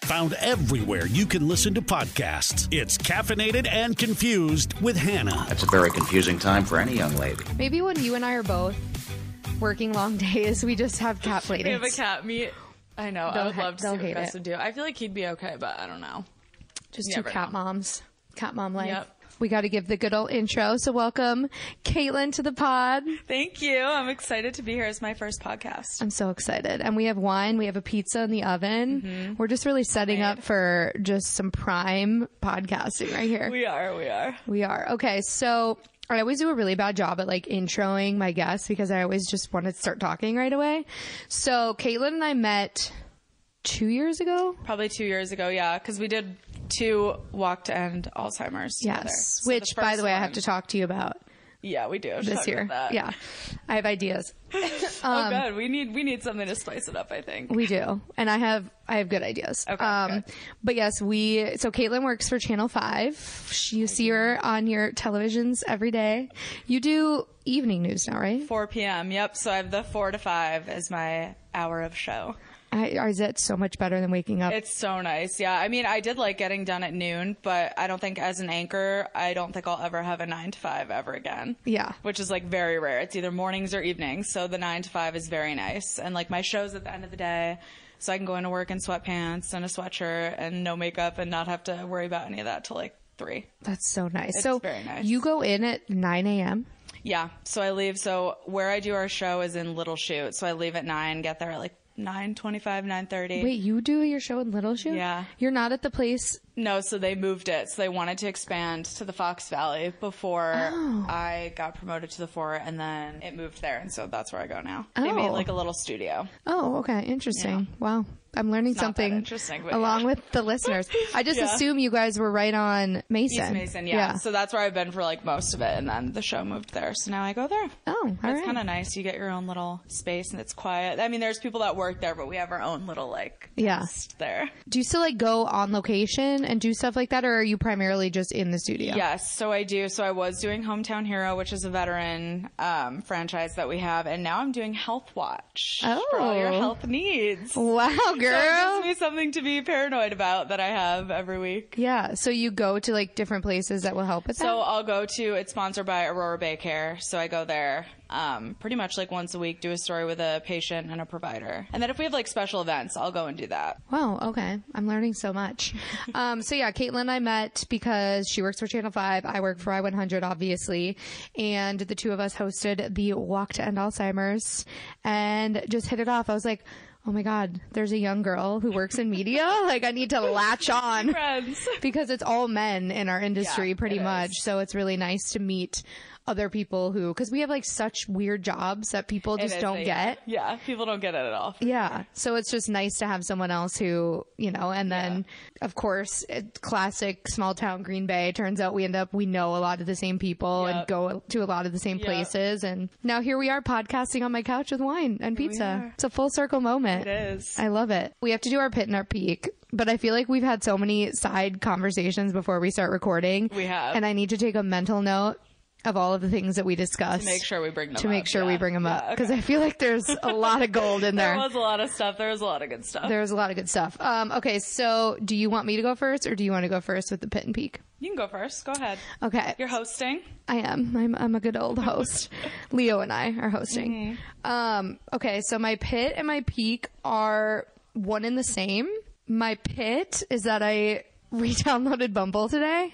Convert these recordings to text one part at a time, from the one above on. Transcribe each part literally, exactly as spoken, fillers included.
Found everywhere you can listen to podcasts. It's Caffeinated and Confused with Hannah. That's a very confusing time for any young lady. Maybe when you and I are both working long days, we just have cat play We dates. have a cat meet. I know. They'll I would ha- love to see they'll what hate Chris it. would do. I feel like he'd be okay, but I don't know. Just You two never cat know. moms. Cat mom life. Yep. We got to give the good old intro. So welcome, Caitlin, to the pod. Thank you. I'm excited to be here. It's my first podcast. I'm so excited. And we have wine. We have a pizza in the oven. Mm-hmm. We're just really setting Right. up for just some prime podcasting right here. We are. We are. We are. Okay. So I always do a really bad job at like introing my guests because I always just want to start talking right away. So Caitlin and I met two years ago. Probably two years ago, yeah, because we did two Walk to End Alzheimer's together. Yes. So Which, by first the way, I have one- to talk to you about Yeah, we do. this Talk year. about that. Yeah. I have ideas. Oh, good. We need we need something to spice it up, I think. We do. And I have, I have good ideas. Okay, Um, good. but yes, we, so Caitlin works for Channel five. She- You see her on your televisions every day. You do evening news now, right? four p.m. Yep. So I have the four to five as my hour of show. I, is it so much better than waking up? It's so nice. Yeah. I mean, I did like getting done at noon, but I don't think as an anchor, I don't think I'll ever have a nine to five ever again. Yeah. Which is like very rare. It's either mornings or evenings. So the nine to five is very nice. And like my show's at the end of the day. So I can go into work in sweatpants and a sweatshirt and no makeup and not have to worry about any of that till like three. That's so nice. It's so very nice. you go in at nine a.m. Yeah. So I leave. So where I do our show is in Little Chute. So I leave at nine, get there at like nine twenty-five, nine thirty. Wait, you do your show in Little Chute? Yeah. You're not at the place. No, so they moved it. So they wanted to expand to the Fox Valley before Oh. I got promoted to the four, and then it moved there, and so that's where I go now. Oh. They made like a little studio. Oh, okay. Interesting. Wow. I'm learning It's not that something interesting, but along yeah. with the listeners. I just Yeah. assume you guys were right on Mason. East Mason, yeah. So that's where I've been for like most of it, and then the show moved there, so now I go there. Oh, all It's right. kind of nice. You get your own little space, and it's quiet. I mean, there's people that work there, but we have our own little like Yeah. nest there. Do you still like go on location and do stuff like that, or are you primarily just in the studio? Yes, so I do. So I was doing Hometown Hero, which is a veteran um, franchise that we have, and now I'm doing Health Watch for all your Oh. health needs. Wow, So girl. it gives me something to be paranoid about that I have every week. Yeah. So you go to like different places that will help with So that? I'll go to, it's sponsored by Aurora Bay Care, so I go there um, pretty much like once a week, do a story with a patient and a provider. And then if we have like special events, I'll go and do that. Wow. Okay. I'm learning so much. um, so yeah, Caitlin and I met because she works for Channel five. I work for I one hundred, obviously. And the two of us hosted the Walk to End Alzheimer's and just hit it off. I was like, oh my God, there's a young girl who works in media. Like I need to latch on Friends. because it's all men in our industry Yeah, pretty it much. is. So it's really nice to meet other people who, cause we have like such weird jobs that people It just is don't a- get. Yeah, people don't get it at all. Yeah. So it's just nice to have someone else who, you know, and then of course, it, classic small town Green Bay. Turns out we end up, we know a lot of the same people and Yep. go to a lot of the same Yep. places. And now here we are podcasting on my couch with wine and we pizza. are. It's a full circle moment. It is. I love it. We have to do our pit and our peak, but I feel like we've had so many side conversations before we start recording. We have. And I need to take a mental note of all of the things that we discussed. To make sure we bring them to up. make sure yeah. we bring them up. Yeah, Because okay. I feel like there's a lot of gold in there. There was a lot of stuff. There was a lot of good stuff. There's a lot of good stuff. Um, okay, so do you want me to go first or do you want to go first with the pit and peak? You can go first. Go ahead. Okay. You're hosting. I am. I'm, I'm a good old host. Leo and I are hosting. Mm-hmm. Um, okay, so my pit and my peak are one and the same. My pit is that I re-downloaded Bumble today.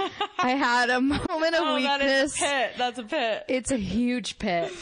I had a moment of Oh, weakness. that is a pit. That's a pit. It's a huge pit.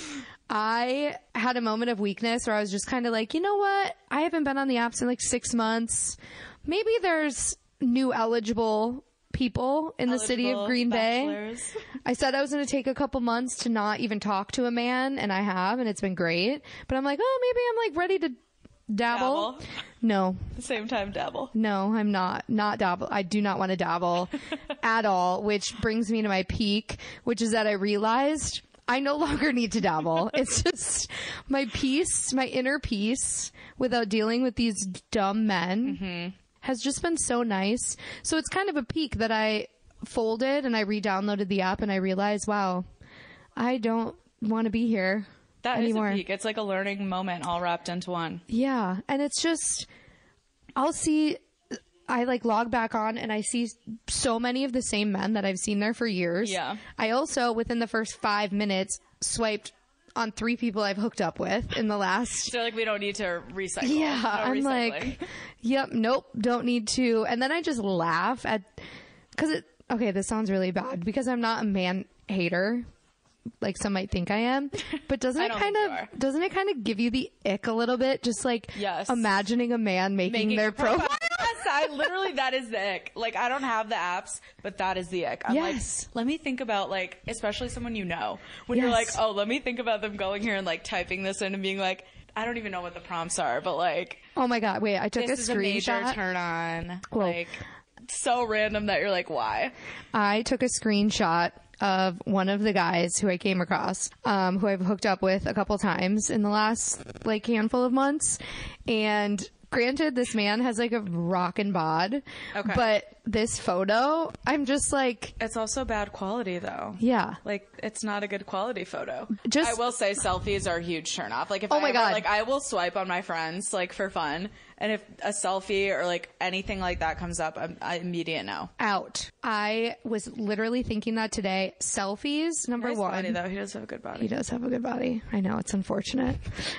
I had a moment of weakness where I was just kind of like, you know what? I haven't been on the apps in like six months. Maybe there's new eligible people in the city of Eligible Green Bay. bachelors. I said I was going to take a couple months to not even talk to a man, and I have, and it's been great. But I'm like, oh, maybe I'm like ready to dabble. Dabble. No, At the same time, dabble. no, I'm not. Not dabble. I do not want to dabble at all, which brings me to my peak, which is that I realized I no longer need to dabble. It's just my peace, my inner peace without dealing with these dumb men Mm-hmm. has just been so nice. So it's kind of a peak that I folded and I re-downloaded the app and I realized, wow, I don't want to be here That is anymore. a peak. It's like a learning moment all wrapped into one. Yeah. And it's just, I'll see I like log back on and I see so many of the same men that I've seen there for years. Yeah. I also, within the first five minutes, swiped on three people I've hooked up with in the last. So like we don't need to recycle. Yeah, no I'm recycling. like, yep, nope, don't need to. And then I just laugh at, because it, okay, this sounds really bad because I'm not a man hater, like some might think I am, but doesn't I it don't kind think you of, are. doesn't it kind of give you the ick a little bit? Just like Yes. imagining a man making, Making their a profile. profile. Yes, I literally, that is the ick. Like, I don't have the apps, but that is the ick. I'm Yes. like, let me think about, like, especially someone you know. When you're like, Yes. oh, let me think about them going here and, like, typing this in and being like, I don't even know what the prompts are, but, like, Oh my God, wait, I took this a is a major screenshot. turn on. Whoa. Like, so random that you're like, why? I took a screenshot of one of the guys who I came across, um, who I've hooked up with a couple times in the last like handful of months. And granted, this man has like a rockin' bod, Okay. but this photo, I'm just like, It's also bad quality, though. yeah. Like, it's not a good quality photo. Just- I will say selfies are a huge turn off. Like, if Oh I my ever, God. like, I will swipe on my friends, like, for fun. And if a selfie or, like, anything like that comes up, I'm I immediate no. Out. I was literally thinking that today. Selfies, number Nice one. body, though. He does have a good body. He does have a good body. I know, it's unfortunate.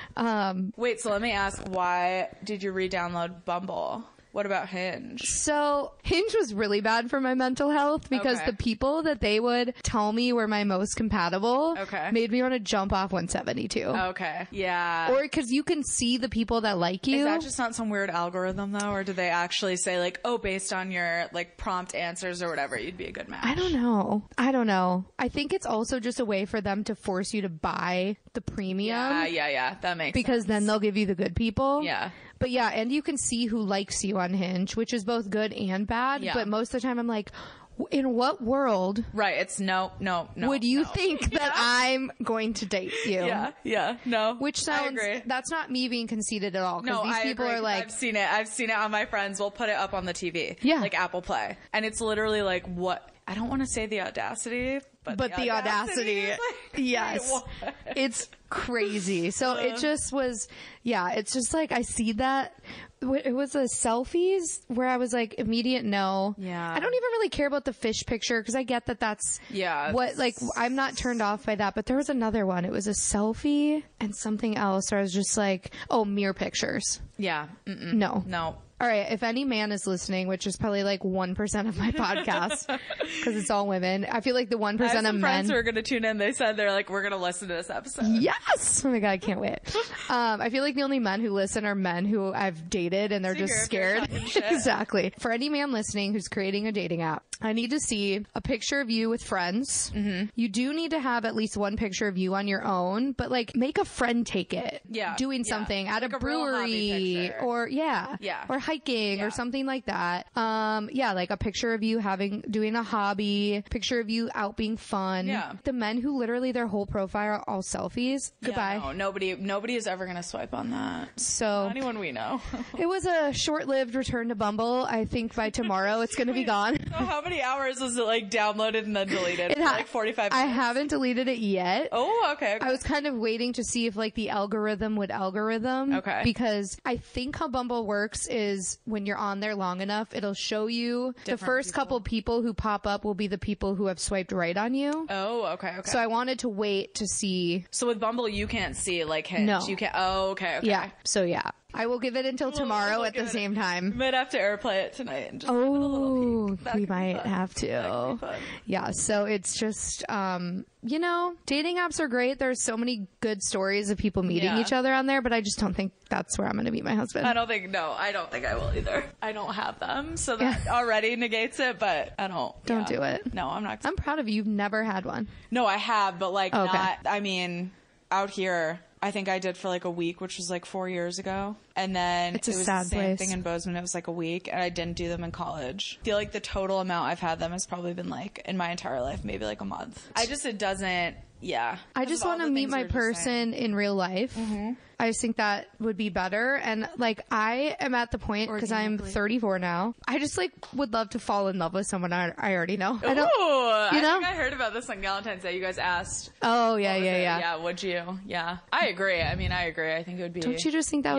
Um, Wait, so let me ask, why did you re-download Bumble? What about Hinge? So Hinge was really bad for my mental health because Okay. the people that they would tell me were my most compatible Okay. made me want to jump off one seventy-two. Okay. Yeah. Or because you can see the people that like you. Is that just not some weird algorithm, though? Or do they actually say, like, oh, based on your, like, prompt answers or whatever, you'd be a good match? I don't know. I don't know. I think it's also just a way for them to force you to buy the premium. Yeah, yeah, yeah. That makes Because sense. then they'll give you the good people. Yeah. But yeah, and you can see who likes you on Hinge, which is both good and bad. Yeah. But most of the time I'm like, in what world Right, it's no, no, no. would you no. think that I'm going to date you? Yeah, yeah, no. Which I sounds, agree. that's not me being conceited at all. Because No, these I people agree, are 'cause like, I've seen it. I've seen it on my friends. We'll put it up on the T V. Yeah. Like Apple Play. And it's literally like what, I don't want to say the audacity, but, but the audacity, is like, yes, wait, what? it's crazy. So it just was, yeah, it's just like, I see that. It was a selfies where I was like immediate no. Yeah. I don't even really care about the fish picture because I get that that's Yeah, what, like, I'm not turned off by that. But there was another one. It was a selfie and something else where I was just like, oh, mirror pictures. Yeah. Mm-mm. No. No. All right, if any man is listening, which is probably like one percent of my podcast, because it's all women, I feel like the one I have percent of some men. friends who are going to tune in. They said they're like, we're going to listen to this episode. Yes! Oh my God, I can't wait. Um, I feel like the only men who listen are men who I've dated and they're So just you're- scared. you're talking shit. Exactly. For any man listening who's creating a dating app, I need to see a picture of you with friends. Mm-hmm. You do need to have at least one picture of you on your own, but like make a friend take it. Yeah. Doing Yeah. something at Like a a real hobby brewery picture. or yeah. Yeah. Or hiking Yeah. or something like that. Um, yeah, like a picture of you having, doing a hobby, picture of you out being fun. Yeah. The men who literally their whole profile are all selfies. Goodbye. Yeah, no, nobody, nobody is ever going to swipe on that. So Not anyone we know. it was a short-lived return to Bumble. I think by tomorrow it's going to be gone. So how many hours was it like downloaded and then deleted? It For, ha- like forty-five I minutes? haven't deleted it yet. Oh, okay. okay. I was kind of waiting to see if like the algorithm would algorithm. Okay. Because I think how Bumble works is when you're on there long enough, it'll show you the Different first people. couple people who pop up will be the people who have swiped right on you. Oh, okay, okay. So I wanted to wait to see. So with Bumble, you can't see like Hinge. No. You can't. Oh, okay, okay. Yeah. So yeah, I will give it until tomorrow we'll at the give it- same We time. might have to airplay it tonight. And just give it a little Oh, peek. That we could be might fun. have to. That could be fun. Yeah, so it's just, um, you know, dating apps are great. There's so many good stories of people meeting Yeah. each other on there, but I just don't think that's where I'm going to meet my husband. I don't think. No, I don't think I will either. I don't have them, so that already negates it. But I don't. Don't yeah. do it. No, I'm not. I'm proud of you. You've never had one. No, I have, but like Okay. not. I mean, out here, I think I did for like a week, which was like four years ago, and then It's a it was sad the same place. thing in Bozeman. It was like a week, and I didn't do them in college. I feel like the total amount I've had them has probably been like in my entire life, maybe like a month. I just it doesn't. Yeah, I Because just of all want to the meet things my you were just saying. person in real life. I just think that would be better. And like, I am at the point because I'm Organically. thirty-four now. I just like would love to fall in love with someone I, I already know. I don't. Ooh, you I know? think I heard about this on Valentine's Day. You guys asked. Oh yeah, what was yeah, it? yeah. Yeah, would you? Yeah. I agree. I mean, I agree. I think it would be. Don't you just think that would yeah, be nice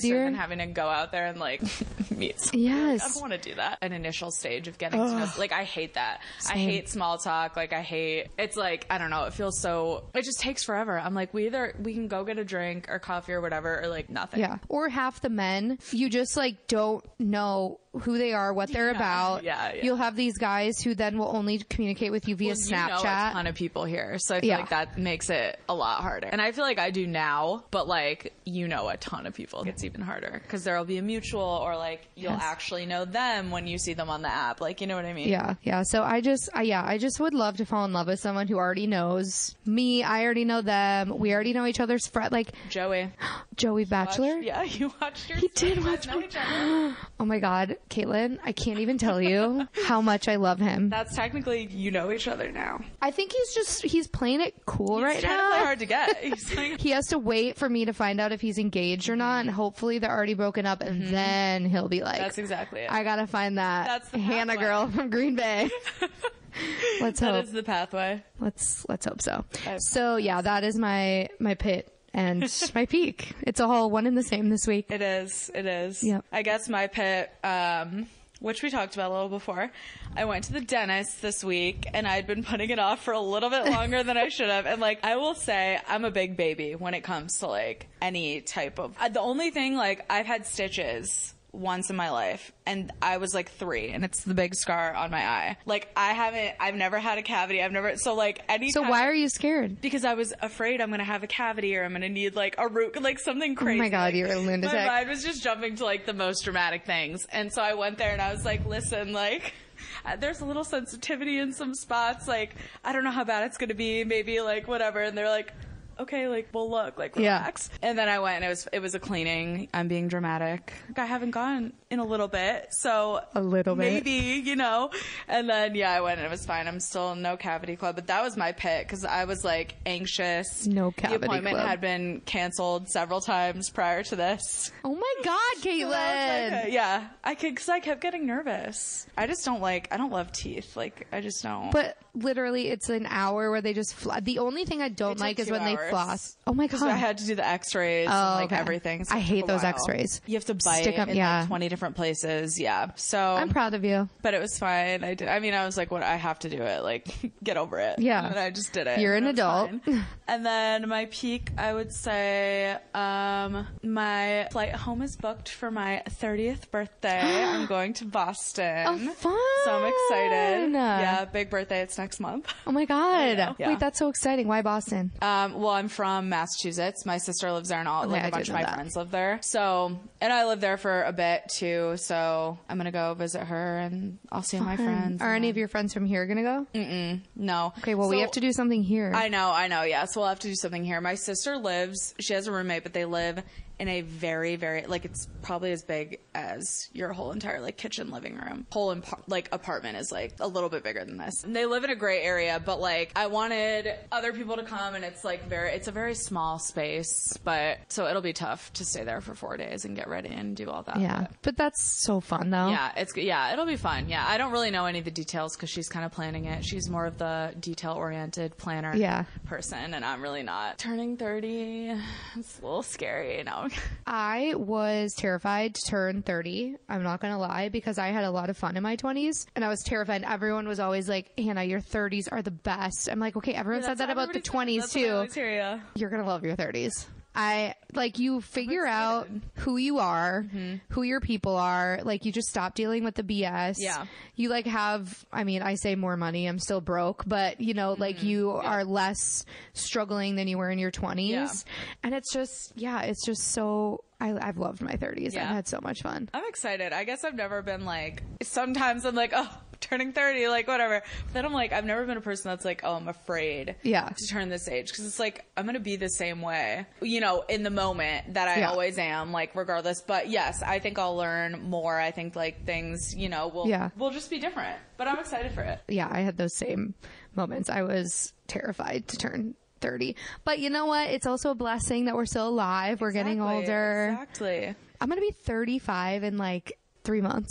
easier than having to go out there and like meet someone. Yes. I don't want to do that. An initial stage of getting Ugh. to know, like I hate that. Same. I hate small talk. Like I hate, it's like, I don't know. It feels so, it just takes forever. I'm like, we either, we can go get a drink or coffee or whatever, or like nothing. Yeah. Or half the men, you just like don't know who they are, what they're yeah. about. Yeah, yeah. You'll have these guys who then will only communicate with you via well, Snapchat. You know a ton of people here, so I feel yeah. like that makes it a lot harder. And I feel like I do now, but like you know a ton of people, it's even harder because there'll be a mutual, or like you'll yes. actually know them when you see them on the app. Like, you know what I mean? Yeah, yeah. So I just, I, yeah, I just would love to fall in love with someone who already knows me. I already know them. We already know each other's friend. Like Joey, Joey Bachelor. Watched, yeah, you watched your. He did watch my. Oh my God, Caitlin, I can't even tell you how much I love him. That's technically, you know each other now. I think he's just, he's playing it cool he's right trying now. To play hard to get. He's like, he has to wait for me to find out if he's engaged or not, and hopefully they're already broken up, and mm-hmm. then he'll be like, that's exactly it. I gotta find that that's the Hannah pathway. girl from Green Bay. Let's hope. That is the pathway. Let's, let's hope so. So yeah, that is my, my pit. And my peak. It's a whole one and the same this week. It is. It is. Yep. I guess my pit, um, which we talked about a little before. I went to the dentist this week, and I'd been putting it off for a little bit longer than I should have. And like, I will say, I'm a big baby when it comes to like any type of. Uh, the only thing, like, I've had stitches once in my life, and I was like three, and it's the big scar on my eye. Like, I haven't, I've never had a cavity. I've never, so like, any. So why are you scared? Because I was afraid I'm gonna have a cavity, or I'm gonna need like a root, like something crazy. Oh my God, like, you're a lunatic. My mind was just jumping to like the most dramatic things, and so I went there and I was like, listen, like, there's a little sensitivity in some spots. Like, I don't know how bad it's gonna be. Maybe like whatever. And they're like, okay, like, we'll look, like, relax. Yeah. And then I went, and it was it was a cleaning. I'm being dramatic. Like, I haven't gone in a little bit, so a little bit, maybe, you know. And then yeah, I went, and it was fine. I'm still in no cavity club, but that was my pit because I was like anxious. No cavity club. The appointment club. had been canceled several times prior to this. Oh my God, Caitlin! So like, yeah, I could because I kept getting nervous. I just don't like. I don't love teeth. Like, I just don't. But literally, it's an hour where they just fly. The only thing I don't like is when hours. they floss. Oh my God! So I had to do the X-rays, oh, and like okay. everything. So I hate those while. X-rays. You have to bite Stick up, in yeah. like twenty different places. Yeah. So I'm proud of you. But it was fine. I did. I mean, I was like, "What? I have to do it. Like, get over it." Yeah. And I just did it. You're an adult. And then my peak, I would say, um, my flight home is booked for my thirtieth birthday. I'm going to Boston. Oh, fun! So I'm excited. Yeah, big birthday. It's next month. Oh my God! Yeah. Wait, that's so exciting. Why Boston? Um, well, I'm from Massachusetts. My sister lives there, and all okay, like a I bunch of my that. friends live there. So, and I lived there for a bit too. So I'm gonna go visit her, and I'll see Fun. my friends. Are any of your friends from here gonna go? Mm-mm. No. Okay. Well, so, we have to do something here. I know. I know. Yeah. So we'll have to do something here. My sister lives. She has a roommate, but they live in a very, very, like, it's probably as big as your whole entire, like, kitchen, living room. Whole, imp- like, apartment is, like, a little bit bigger than this. And they live in a gray area, but, like, I wanted other people to come, and it's, like, very, it's a very small space, but, so it'll be tough to stay there for four days and get ready and do all that. Yeah. But, but that's so fun, though. Yeah, it's, yeah, it'll be fun. Yeah, I don't really know any of the details because she's kind of planning it. She's more of the detail-oriented planner yeah. person, and I'm really not. Turning thirty, it's a little scary, you know. I was terrified to turn thirty. I'm not going to lie, because I had a lot of fun in my twenties, and I was terrified. Everyone was always like, Hannah, your thirties are the best. I'm like, okay, everyone yeah, said that about the twenties too. Hear, yeah. You're going to love your thirties. I like you figure out who you are, mm-hmm. who your people are. Like, you just stop dealing with the B S. Yeah. You like have, I mean, I say more money. I'm still broke, but you know, mm-hmm. like you yeah. are less struggling than you were in your twenties. Yeah. And it's just, yeah, it's just so, I, I've loved my thirties. Yeah. I've had so much fun. I'm excited. I guess I've never been like, sometimes I'm like, oh, turning thirty, like whatever. But then I'm like, I've never been a person that's like, oh, I'm afraid yeah. to turn this age. Because it's like, I'm going to be the same way, you know, in the moment that I yeah. always am, like regardless. But yes, I think I'll learn more. I think like things, you know, will yeah. will just be different. But I'm excited for it. Yeah, I had those same moments. I was terrified to turn thirty. But you know what? It's also a blessing that we're still alive. We're exactly, getting older. Exactly. I'm going to be thirty-five in like three months.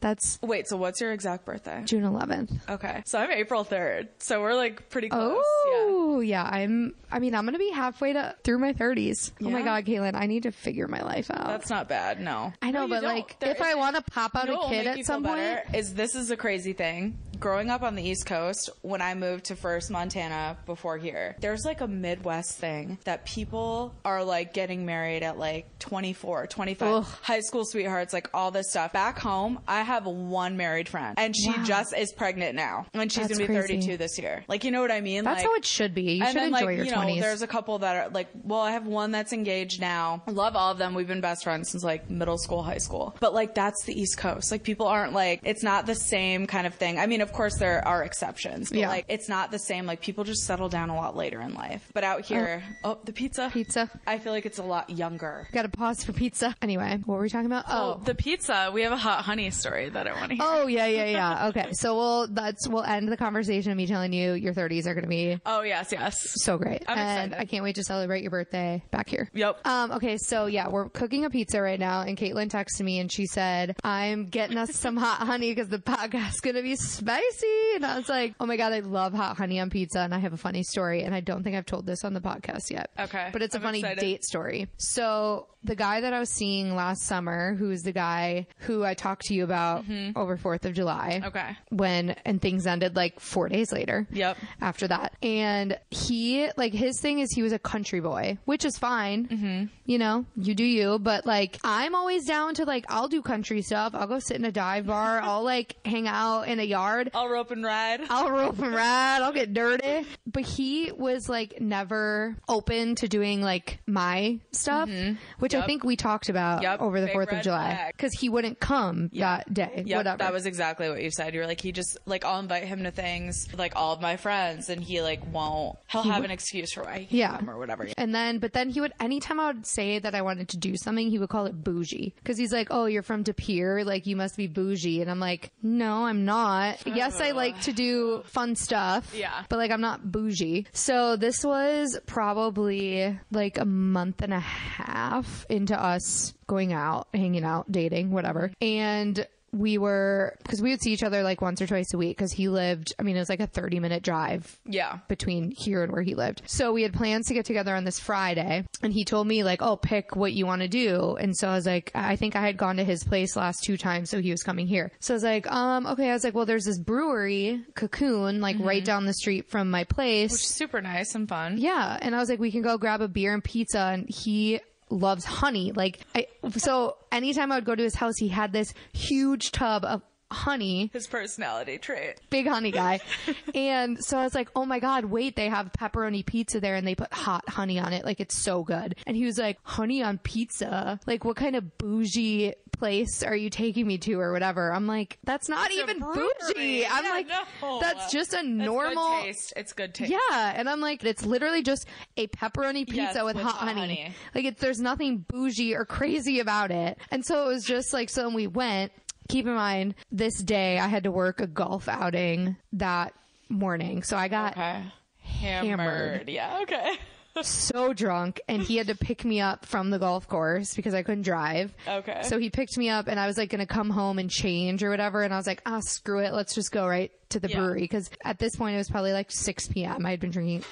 That's Wait, so what's your exact birthday? June eleventh. Okay. So I'm April third. So we're like pretty close. Oh, yeah. yeah. I'm, I mean, I'm going to be halfway to through my thirties. Yeah. Oh my God, Caitlin, I need to figure my life out. That's not bad. No. I know, No, you but don't. like, There if I is- want to pop out You know a what will kid make at you some feel point. better Is this is a crazy thing. Growing up on the East Coast, when I moved to First, Montana before here, there's like a Midwest thing that people are like getting married at like twenty-four, twenty-five, Ugh. high school sweethearts, like all this stuff. Back home, I have one married friend and she Wow. just is pregnant now and she's That's going to be crazy. thirty-two this year. Like, you know what I mean? That's like, how it should be. You and should then, enjoy like, your you know, twenties. there's a couple that are like, well, I have one that's engaged now. I love all of them. We've been best friends since like middle school, high school. But like, that's the East Coast. Like, people aren't like, it's not the same kind of thing. I mean, of course, there are exceptions, but Yeah. like, it's not the same. Like, people just settle down a lot later in life. But out here, oh, the pizza. Pizza. I feel like it's a lot younger. Got to pause for pizza. Anyway, what were we talking about? Oh, the pizza. We have a hot honey story that I want to hear. Oh yeah, yeah, yeah. Okay, so we'll that's we'll end the conversation of me telling you your thirties are going to be Oh, yes, yes. so great, I'm and excited. I can't wait to celebrate your birthday back here. Yep. Um. Okay, so yeah, we're cooking a pizza right now, and Caitlin texted me and she said, "I'm getting us some hot honey because the podcast's going to be spicy." And I was like, "Oh my God, I love hot honey on pizza." And I have a funny story, and I don't think I've told this on the podcast yet. Okay, but it's a I'm funny excited. date story. So the guy that I was seeing last summer, who's the guy who I talked to you about over fourth of July. Okay. When, and things ended like four days later. Yep. After that. And he, like, his thing is he was a country boy, which is fine. Mm-hmm. You know, you do you. But like, I'm always down to like, I'll do country stuff. I'll go sit in a dive bar. I'll like hang out in a yard. I'll rope and ride. I'll rope and ride. I'll get dirty. But he was like never open to doing like my stuff, which I Yep. think we talked about Yep. over the Big fourth of red July. flag. Because he wouldn't come that day. Yep, Whatever. that was exactly what you said. You were like, he just, like, I'll invite him to things with, like, all of my friends, and he, like, won't, he'll have an excuse for why he can't Yeah. come or whatever. And then, but then he would, anytime I would say that I wanted to do something, he would call it bougie. Cause he's like, oh, you're from De Pere. Like, you must be bougie. And I'm like, no, I'm not. Yes, I like to do fun stuff. Yeah. But like, I'm not bougie. So this was probably like a month and a half into us going out, hanging out, dating, whatever. And we were, because we would see each other like once or twice a week because he lived, I mean, it was like a thirty minute drive Yeah. between here and where he lived. So we had plans to get together on this Friday, and he told me like, oh, pick what you want to do. And so I was like, I think I had gone to his place last two times, so he was coming here. So I was like, um, okay. I was like, well, there's this brewery, Cocoon, like right down the street from my place. Super nice and fun. Yeah. And I was like, we can go grab a beer and pizza. And he loves honey. Like, I, so anytime I would go to his house, he had this huge tub of honey. His personality trait. Big honey guy. And so I was like, oh my God, wait, they have pepperoni pizza there and they put hot honey on it. Like, it's so good. And he was like, honey on pizza? Like, what kind of bougie place are you taking me to or whatever? I'm like, that's not It's a even brewery. bougie. I'm Yeah, like, no. that's just a It's normal. good taste. It's good taste. Yeah, and I'm like, it's literally just a pepperoni pizza Yes, with, with hot hot honey. honey. Like, it's there's nothing bougie or crazy about it. And so it was just like, so when we went, keep in mind, this day I had to work a golf outing that morning. So I got Okay. Hammered. Hammered. Yeah, okay. so drunk, and he had to pick me up from the golf course because I couldn't drive. Okay. So he picked me up, and I was like going to come home and change or whatever. And I was like, ah, screw it. Let's just go right to the Yeah. brewery. Because at this point, it was probably like six p.m. I had been drinking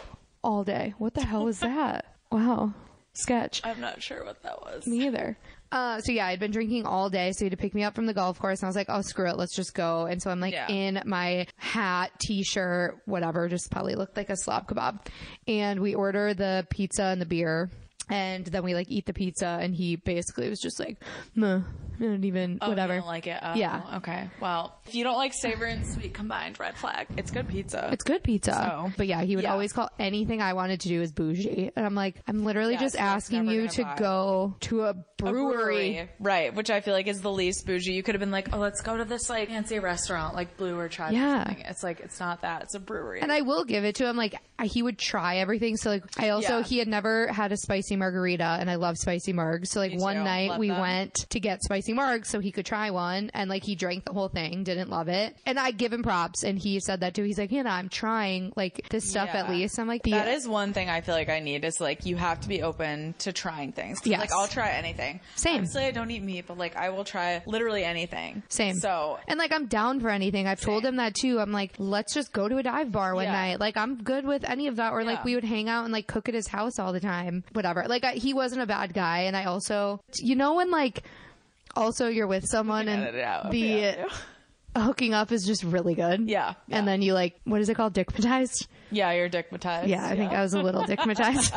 all day. What the hell was that? Wow. Sketch. I'm not sure what that was. Me either. Uh, so yeah, I'd been drinking all day, so he had to pick me up from the golf course, and I was like, oh, screw it, let's just go. And so I'm like Yeah. in my hat, t-shirt, whatever, just probably looked like a slob kebab. And we order the pizza and the beer, and then we like eat the pizza, and he basically was just like, meh, I don't even, Oh, whatever. you don't like it? Oh, Yeah. Okay. Well, if you don't like savory and sweet combined, red flag. It's good pizza. It's good pizza. So, but yeah, he would yeah. always call anything I wanted to do as bougie. And I'm like, I'm literally Yes, just that's asking never you gonna to buy. go to a A brewery. Right, which I feel like is the least bougie. You could have been like, oh, let's go to this like fancy restaurant like Blue or Chad. Yeah. Or something. It's like, it's not that. It's a brewery. And I will give it to him. Like, I, he would try everything. So, like, I also, Yeah. he had never had a spicy margarita, and I love spicy margs. So, like, Me one too. night Love we them. went to get spicy spicy marg so he could try one. And like he drank the whole thing, didn't love it. And I give him props. And he said that too. He's like, Hannah, I'm trying like this stuff Yeah. at least. I'm like, that yeah. is one thing I feel like I need is like you have to be open to trying things. 'Cause, Yes. Like I'll try anything. Same. Obviously I don't eat meat, but like I will try literally anything. Same. So And like I'm down for anything. I've told him that too. I'm like, let's just go to a dive bar one Yeah. night. Like I'm good with any of that. Or like Yeah. we would hang out and like cook at his house all the time. Whatever. Like I, he wasn't a bad guy. And I also, you know, when like also you're with someone and edit it out. the Yeah. hooking up is just really good. Yeah. And then you like, what is it called? Dickmatized? Yeah, you're dickmatized. Yeah, I think I was a little dickmatized.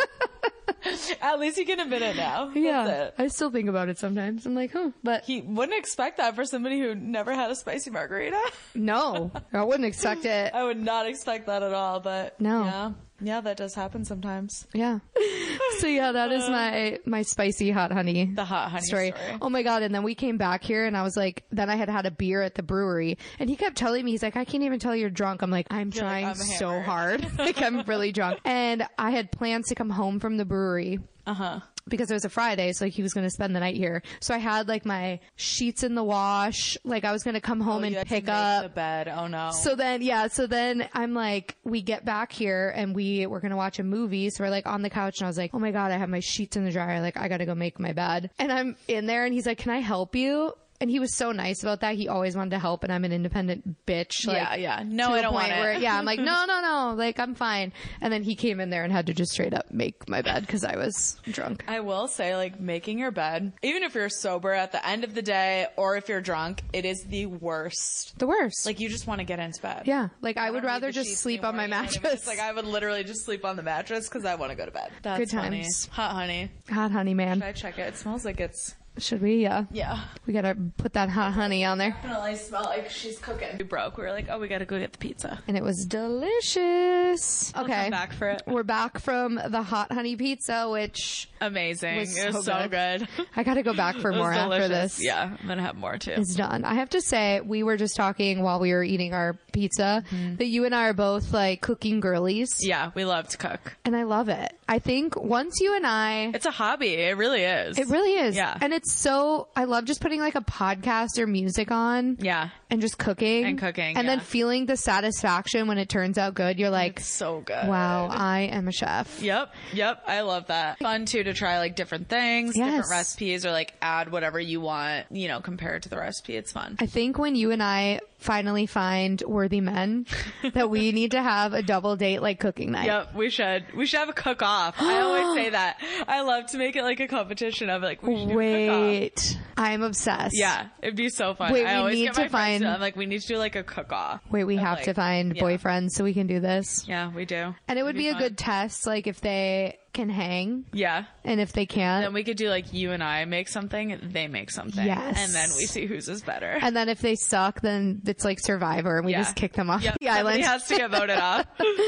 At least you can admit it now. That's yeah. it. I still think about it sometimes. I'm like, huh. But He wouldn't expect that for somebody who never had a spicy margarita. no, I wouldn't expect it. I would not expect that at all, but No. yeah. Yeah, that does happen sometimes. Yeah. So yeah, that is my, my spicy hot honey. The hot honey story. story. Oh my God. And then we came back here and I was like, then I had had a beer at the brewery and he kept telling me, he's like, I can't even tell you're drunk. I'm like, I'm You're like, trying "I'm so hammered." hard. Like I'm really drunk. And I had plans to come home from the brewery. Uh-huh. Because it was a Friday, so like he was going to spend the night here. So I had like my sheets in the wash. Like I was going to come home Oh, and you had to pick make up. the bed. Oh no. So then, yeah, so then I'm like, we get back here and we were going to watch a movie. So we're like on the couch and I was like, oh my God, I have my sheets in the dryer. Like I got to go make my bed. And I'm in there and he's like, can I help you? And he was so nice about that. He always wanted to help and I'm an independent bitch. Like, yeah, yeah. No, to I the don't point want it. where, yeah, I'm like, no, no, no. Like I'm fine. And then he came in there and had to just straight up make my bed because I was drunk. I will say, like, making your bed, even if you're sober at the end of the day or if you're drunk, it is the worst. The worst. Like, you just want to get into bed. Yeah, like I, I would don't need rather the just sheets sleep on my anymore, you know what I mean? mattress. It's like I would literally just sleep on the mattress because I want to go to bed. That's Good funny. times. Hot honey. Hot honey, man. Should I check it? It smells like it's, Should we? Yeah. yeah. We gotta put that hot honey on there. Definitely smell like she's cooking. We broke. We were like, oh, we gotta go get the pizza. And it was delicious. I'll Okay. come back for it. We're back from the hot honey pizza, which Amazing. Was it was so so good. I gotta go back for It was more after delicious. this. Yeah, I'm gonna have more too. Is done. I have to say, we were just talking while we were eating our pizza that you and I are both like cooking girlies. Yeah, we love to cook. And I love it. I think once you and I, It's a hobby. It really is. it really is. Yeah. And it's so, I love just putting like a podcast or music on. Yeah. And just cooking. And cooking, And then yeah. feeling the satisfaction when it turns out good. You're like, It's so good. wow, I am a chef. Yep. Yep. I love that. Fun too to try like different things, Yes. different recipes, or like add whatever you want, you know, compared to the recipe. It's fun. I think when you and I finally find worthy men, that we need to have a double date like cooking night. Yep, we should. We should have a cook off. I always say that. I love to make it like a competition of like, we should do a cook-off. Wait, I'm obsessed. Yeah, it'd be so fun. Wait, I we always need get to my friends find- to- I'm like, we need to do like a cook off. Wait, we have to find yeah. boyfriends so we can do this. Yeah, we do. And it would It'd be, a fun. good test, like if they can hang Yeah. and if they can't. Then we could do like you and I make something, they make something. Yes. And then we see whose is better. And then if they suck, then it's like Survivor and we Yeah. just kick them off Yep, the island. somebody has to get voted off.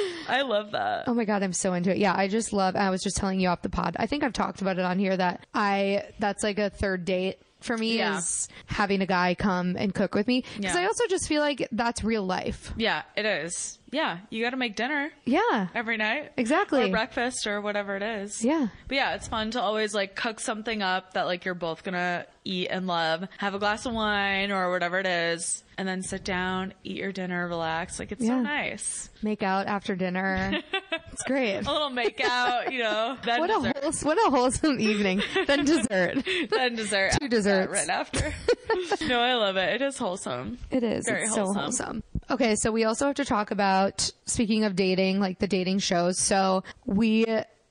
I love that. Oh my God, I'm so into it. Yeah, I just love, I was just telling you off the pod. I think I've talked about it on here that I, that's like a third date for me Yeah. is having a guy come and cook with me. Because Yeah. I also just feel like that's real life. Yeah, it is. Yeah, you got to make dinner Yeah, every night. exactly. Or breakfast or whatever it is. Yeah. But yeah, it's fun to always like cook something up that like you're both gonna eat and love. Have a glass of wine or whatever it is. And then sit down, eat your dinner, relax. Like it's Yeah. so nice. Make out after dinner. It's great. A little make out, you know. Then What dessert. a wholesome, what a wholesome evening. Then dessert. then dessert. Two after desserts. that, right after. No, I love it. It is wholesome. It is. Very it's wholesome. so wholesome. Okay, so we also have to talk about, speaking of dating, like the dating shows. So we,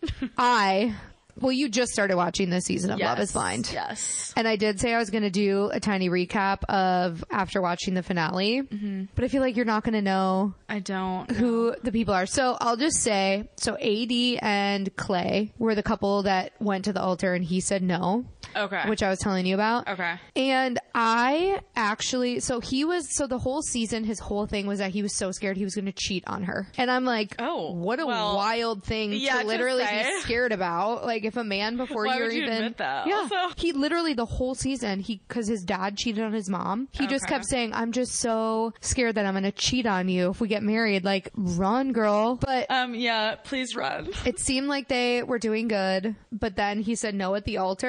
I, well, you just started watching this season of Love is Yes, Blind. Yes. And I did say I was going to do a tiny recap of after watching the finale, Mm-hmm. but I feel like you're not going to know I don't. who the people are. So I'll just say, so A D and Clay were the couple that went to the altar and he said no. Okay. Which I was telling you about. Okay. And I actually, so he was, so the whole season, his whole thing was that he was so scared he was going to cheat on her. And I'm like, Oh, what a well, wild thing yeah, to to literally say. be scared about. Like if a man before Why you're would you even, admit that yeah, also? he literally the whole season, he, cause his dad cheated on his mom. He just Okay. kept saying, I'm just so scared that I'm going to cheat on you if we get married. Like run, girl. But Um, yeah, please run. it seemed like they were doing good, but then he said no at the altar, and I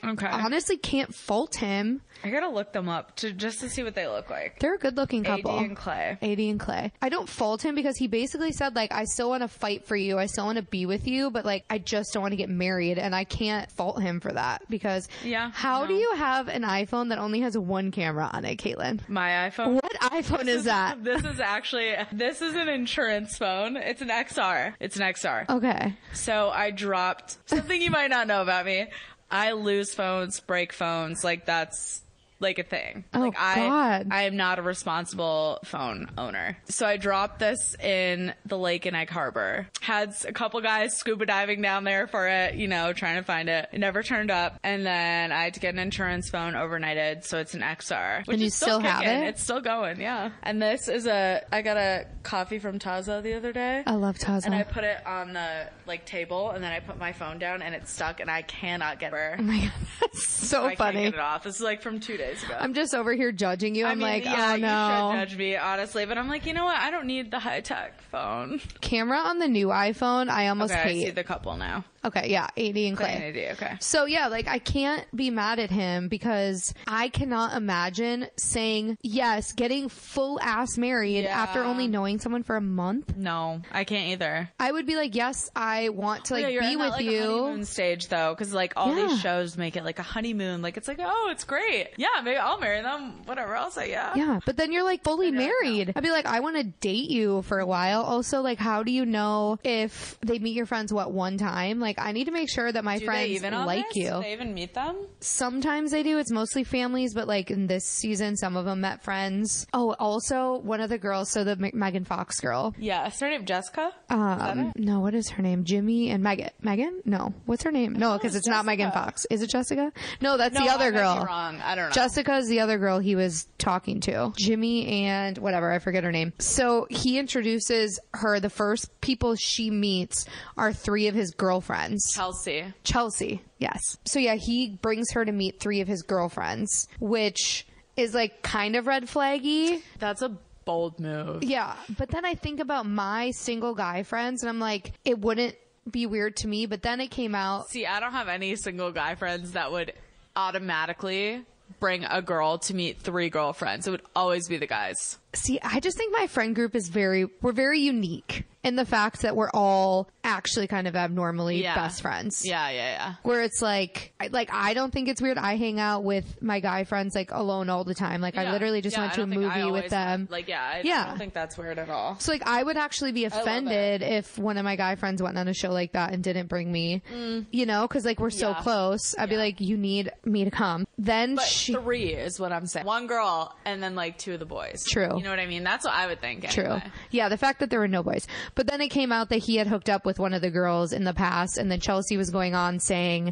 Okay. honestly can't fault him. I gotta look them up to just to see what they look like. They're a good looking couple. A D and Clay. A D and Clay. I don't fault him because he basically said, like, I still want to fight for you. I still want to be with you, but, like, I just don't want to get married. And I can't fault him for that because Yeah, how no. do you have an iPhone that only has one camera on it, Caitlin? My iPhone. What iPhone is that? This is actually, this is an insurance phone. It's an X R. It's an X R. Okay. So I dropped something you might not know about me. I lose phones, break phones. Like, that's like a thing. Oh, like I God. I am not a responsible phone owner. So I dropped this in the lake in Egg Harbor. Had a couple guys scuba diving down there for it, you know, trying to find it. It never turned up. And then I had to get an insurance phone overnighted, so it's an X R. Which And you is still have kicking. it? It's still going, yeah. And this is a I got a coffee from Taza the other day. I love Taza. And I put it on the like table, and then I put my phone down, and it's stuck, and I cannot get her. Oh my God. That's so I funny. can't get it off. This is like from two days ago. I'm just over here judging you. I'm I mean, like, yeah, oh you no. should judge me, honestly. But I'm like, you know what? I don't need the high tech phone. Camera on the new iPhone, I almost Okay, I hate. see the couple now. Okay, yeah, A D and Clay. Clay and A D, okay. So yeah, like I can't be mad at him because I cannot imagine saying yes, getting full ass married Yeah. after only knowing someone for a month. No, I can't either. I would be like, yes, I want to like yeah, you're be in with that, like, you. honeymoon stage though, because like all Yeah. these shows make it like a honeymoon. Like it's like, oh, it's great. Yeah, maybe I'll marry them. Whatever, I'll say yeah. Yeah, but then you're like fully you're like, married. I'd be like, I want to date you for a while. Also, like, how do you know if they meet your friends what one time? Like, I need to make sure that my Do friends they even on like this? you. Do they even meet them? Sometimes they do. It's mostly families, but like in this season, some of them met friends. Oh, also one of the girls, so the M- Megan Fox girl. Yeah, is her name Jessica? Um, no, what is her name? Jimmy and Megan. Megan? No, what's her name? No, because it's not Megan Fox. Is it Jessica? No, that's No, the other I might be girl. wrong. I don't know. Jessica is the other girl he was talking to. Jimmy and whatever, I forget her name. So he introduces her. The first people she meets are three of his girlfriends. Chelsea. Chelsea, yes. So yeah, he brings her to meet three of his girlfriends, which is like kind of red flaggy. That's a bold move. Yeah, but then I think about my single guy friends and I'm like, it wouldn't be weird to me, but then it came out. See, I don't have any single guy friends that would automatically bring a girl to meet three girlfriends. It would always be the guys. See, I just think my friend group is very, we're very unique in the fact that we're all actually kind of abnormally Yeah. best friends. Yeah, yeah, yeah. Where it's like, I- like, I don't think it's weird. I hang out with my guy friends like alone all the time. Like I Yeah. literally just Yeah, went I to a don't think I movie with always them. have- like, yeah, I Yeah. don't think that's weird at all. So like I would actually be love offended if one of my guy friends went on a show like that and didn't bring me, you know, cause like we're so Yeah. close. I'd be like, you need me to come. Then But she, three is what I'm saying. One girl and then like two of the boys. True. You know what I mean? That's what I would think. True. Anyway. Yeah, the fact that there were no boys. But then it came out that he had hooked up with one of the girls in the past, and then Chelsea was going on saying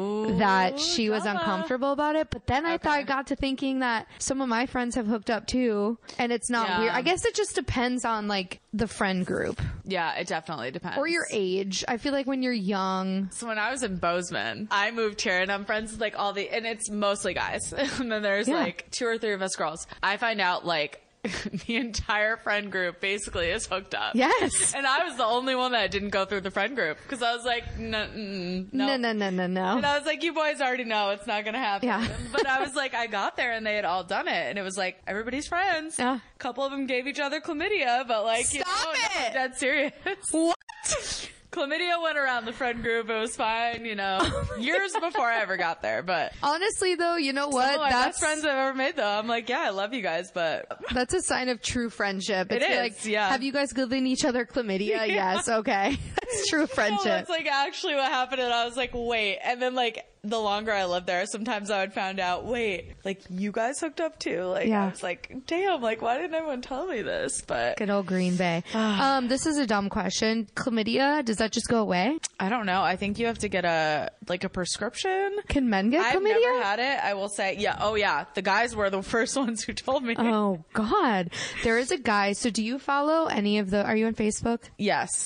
that she was drama. uncomfortable about it. But then I Okay. thought I got to thinking that some of my friends have hooked up too, and it's not Yeah. weird. I guess it just depends on like the friend group Yeah, it definitely depends. or your age. I feel like when you're young, So when I was in Bozeman, I moved here and I'm friends with like all the, and it's mostly guys. And then there's Yeah. like two or three of us girls. I find out like the entire friend group basically is hooked up. yes. And I was the only one that didn't go through the friend group because I was like, no, mm, no. No, no, no, no, no. And I was like, you boys already know it's not going to happen. Yeah. But I was like, I got there and they had all done it. And it was like, everybody's friends. Yeah. A couple of them gave each other chlamydia, but like, you Stop know, it! not dead serious. What? Chlamydia went around the friend group. It was fine, you know, years before I ever got there. But Honestly, though, you know what? some of my That's best friends I've ever made, though. I'm like, yeah, I love you guys, but that's a sign of true friendship. It It's is, like, yeah. have you guys given each other chlamydia? Yes. Okay. That's true no, friendship. that's like actually what happened. And I was like, wait. And then like the longer I lived there, sometimes I would find out, wait, like you guys hooked up too. Like Yeah. I was like, damn, like why didn't everyone tell me this? But Good old Green Bay. um, this is a dumb question. Chlamydia, does that just go away? I don't know. I think you have to get a like a prescription. Can men get I've chlamydia? never had it. I will say, yeah. Oh yeah, the guys were the first ones who told me. Oh God. There is a guy. So do you follow any of the, are you on Facebook? Yes.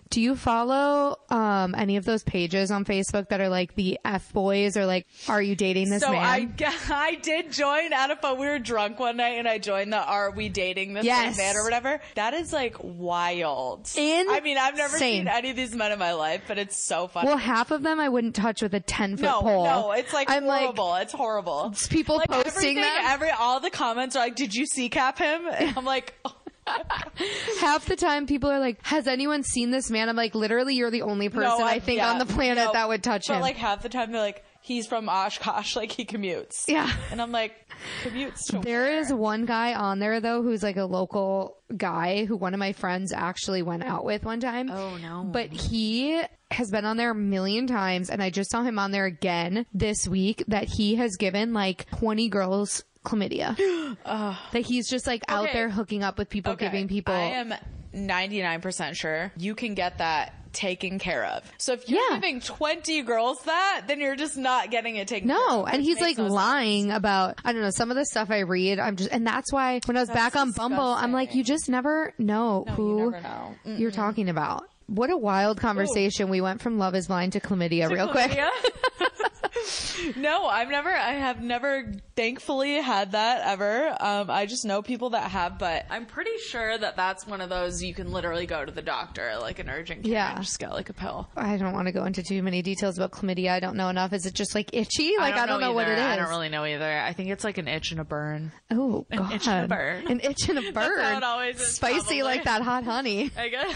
Do you follow um, any of those pages on Facebook that are like the F boys or like, are you dating this so man? I, I did join out of fun. We were drunk one night and I joined the Are We Dating This Yes. Man or whatever. That is like wild. Insane. I mean, I've never seen any of these men in my life, but it's so funny. Well, half of them I wouldn't touch with a ten foot no, pole. no, it's like I'm horrible. Like, it's horrible. it's people like posting everything, them. Every, all the comments are like, did you C cap him? And I'm like, oh. Half the time people are like, has anyone seen this man? I'm like, literally, you're the only person no, I, I think yeah, on the planet no, that would touch but him. But like half the time they're like, he's from Oshkosh, like he commutes. Yeah. And I'm like, commutes to There where? is one guy on there though who's like a local guy who one of my friends actually went out with one time. Oh no. But he has been on there a million times, and I just saw him on there again this week that he has given like twenty girls chlamydia. uh, that he's just like out okay. there hooking up with people, okay. giving people. I am ninety-nine percent sure you can get that taken care of. So if you're Yeah. giving twenty girls that, then you're just not getting it taken care of. No, and he's like no lying sense. about, I don't know, some of the stuff I read. I'm just, and that's why when I was That's back on disgusting. Bumble, I'm like, you just never know No, who you never know. you're talking about. What a wild conversation. Ooh. We went from Love is Blind to chlamydia to real chlamydia? quick. No, I've never, I have never thankfully had that ever. Um, I just know people that have, but I'm pretty sure that that's one of those you can literally go to the doctor, like an urgent care, yeah. and just get like a pill. I don't want to go into too many details about chlamydia. I don't know enough. Is it just like itchy? Like, I don't, I don't know, know what it is. I don't really know either. I think it's like an itch and a burn. Oh, an God. itch and a burn. An itch and a burn. That's how it always is, Spicy probably. like that hot honey. I guess.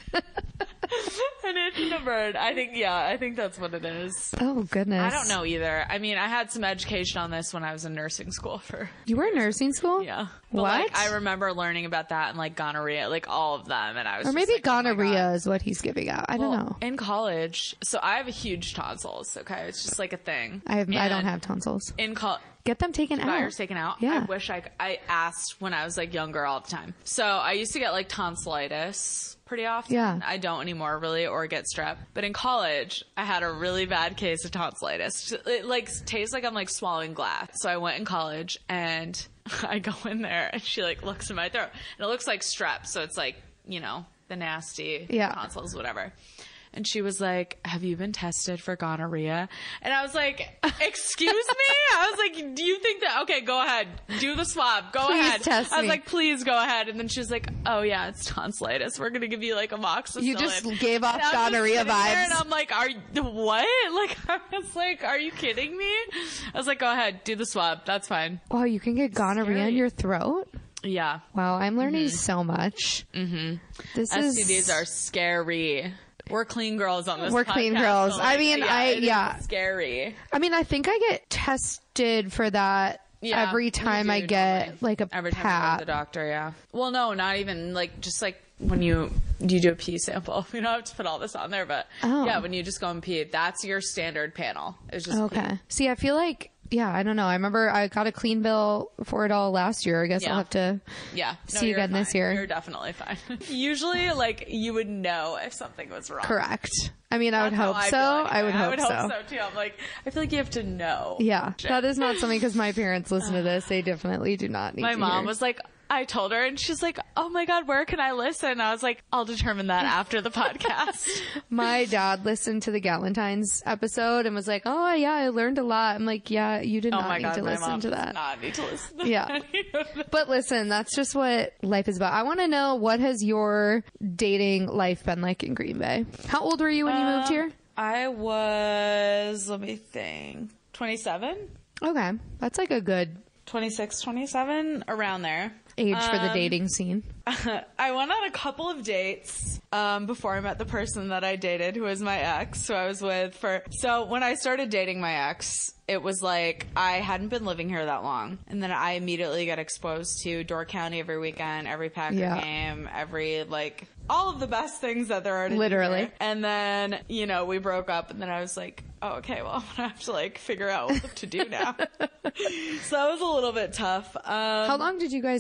An itch and a burn. I think, yeah, I think that's what it is. Oh, goodness. I don't know either. I mean, I had some education on this when I was in nursing school for... You were in nursing school? Yeah. But What? Like, I remember learning about that and like gonorrhea, like all of them. And I was Or just maybe like, oh my gonorrhea God. is what he's giving out. I Well, don't know. In college, so I have a huge tonsils, okay? It's just like a thing. I have, I don't And have tonsils. In college... Get them taken Got out. yours taken out? Yeah. I wish I, I asked when I was like younger all the time. So I used to get like tonsillitis pretty often. Yeah. I don't anymore really, or get strep. But in college, I had a really bad case of tonsillitis. It like tastes like I'm like swallowing glass. So I went in college and I go in there and she like looks in my throat and it looks like strep. So it's like, you know, the nasty yeah. tonsils, whatever. And she was like, have you been tested for gonorrhea? And I was like, excuse me? I was like, do you think that, okay, go ahead. Do the swab. Go please ahead. Test I was me. like, please go ahead. And then she was like, oh yeah, it's tonsillitis. We're going to give you like amoxicillin. You just gave off and gonorrhea vibes. And I'm like, are you, what? Like, I was like, are you kidding me? I was like, go ahead. Do the swab. That's fine. Oh, you can get gonorrhea Scary. in your throat? Yeah. Wow, I'm learning Mm-hmm. so much. Mm-hmm. This S T Ds is... are scary. We're clean girls on this We're podcast, clean girls. so, I like, mean, yeah, I- it is yeah. scary. I mean, I think I get tested for that Yeah, every you time do, I get totally. like a Every time you pap. go to the doctor, yeah. Well, no, not even like just like when you you do a pee sample. We don't have to put all this on there, but Oh. yeah, when you just go and pee, that's your standard panel. It's just Okay. pee. See, I feel like, yeah, I don't know. I remember I got a clean bill for it all last year. I guess Yeah. I'll have to Yeah. No, see you you're again this fine. year. You're definitely fine. Usually, like you would know if something was wrong. Correct. I mean, I would That's how hope I so. feel anyway. I would hope I would so. hope so too. I'm like, I feel like you have to know. Yeah, Shit. that is not something because my parents listen to this. They definitely do not need My to mom hear. was like, I told her, and she's like, oh my God, where can I listen? I was like, I'll determine that after the podcast. My dad listened to the Galentine's episode and was like, oh yeah, I learned a lot. I'm like, yeah, you did Oh not my need God, to my listen mom to does that. not need to listen to Yeah. any of that. But listen, that's just what life is about. I want to know, what has your dating life been like in Green Bay? How old were you when you moved Um, here? I was, let me think, twenty-seven? Okay. That's like a good twenty-six, twenty-seven, around there. age for the Um, dating scene. I went on a couple of dates um, before I met the person that I dated, who was my ex, who I was with for. So when I started dating my ex, it was like I hadn't been living here that long, and then I immediately got exposed to Door County every weekend, every Packer Yeah. game, every like all of the best things that there are to do Literally. here. And then you know we broke up, and then I was like, oh, okay, well I'm gonna have to like figure out what to do now. So that was a little bit tough. Um, How long did you guys date?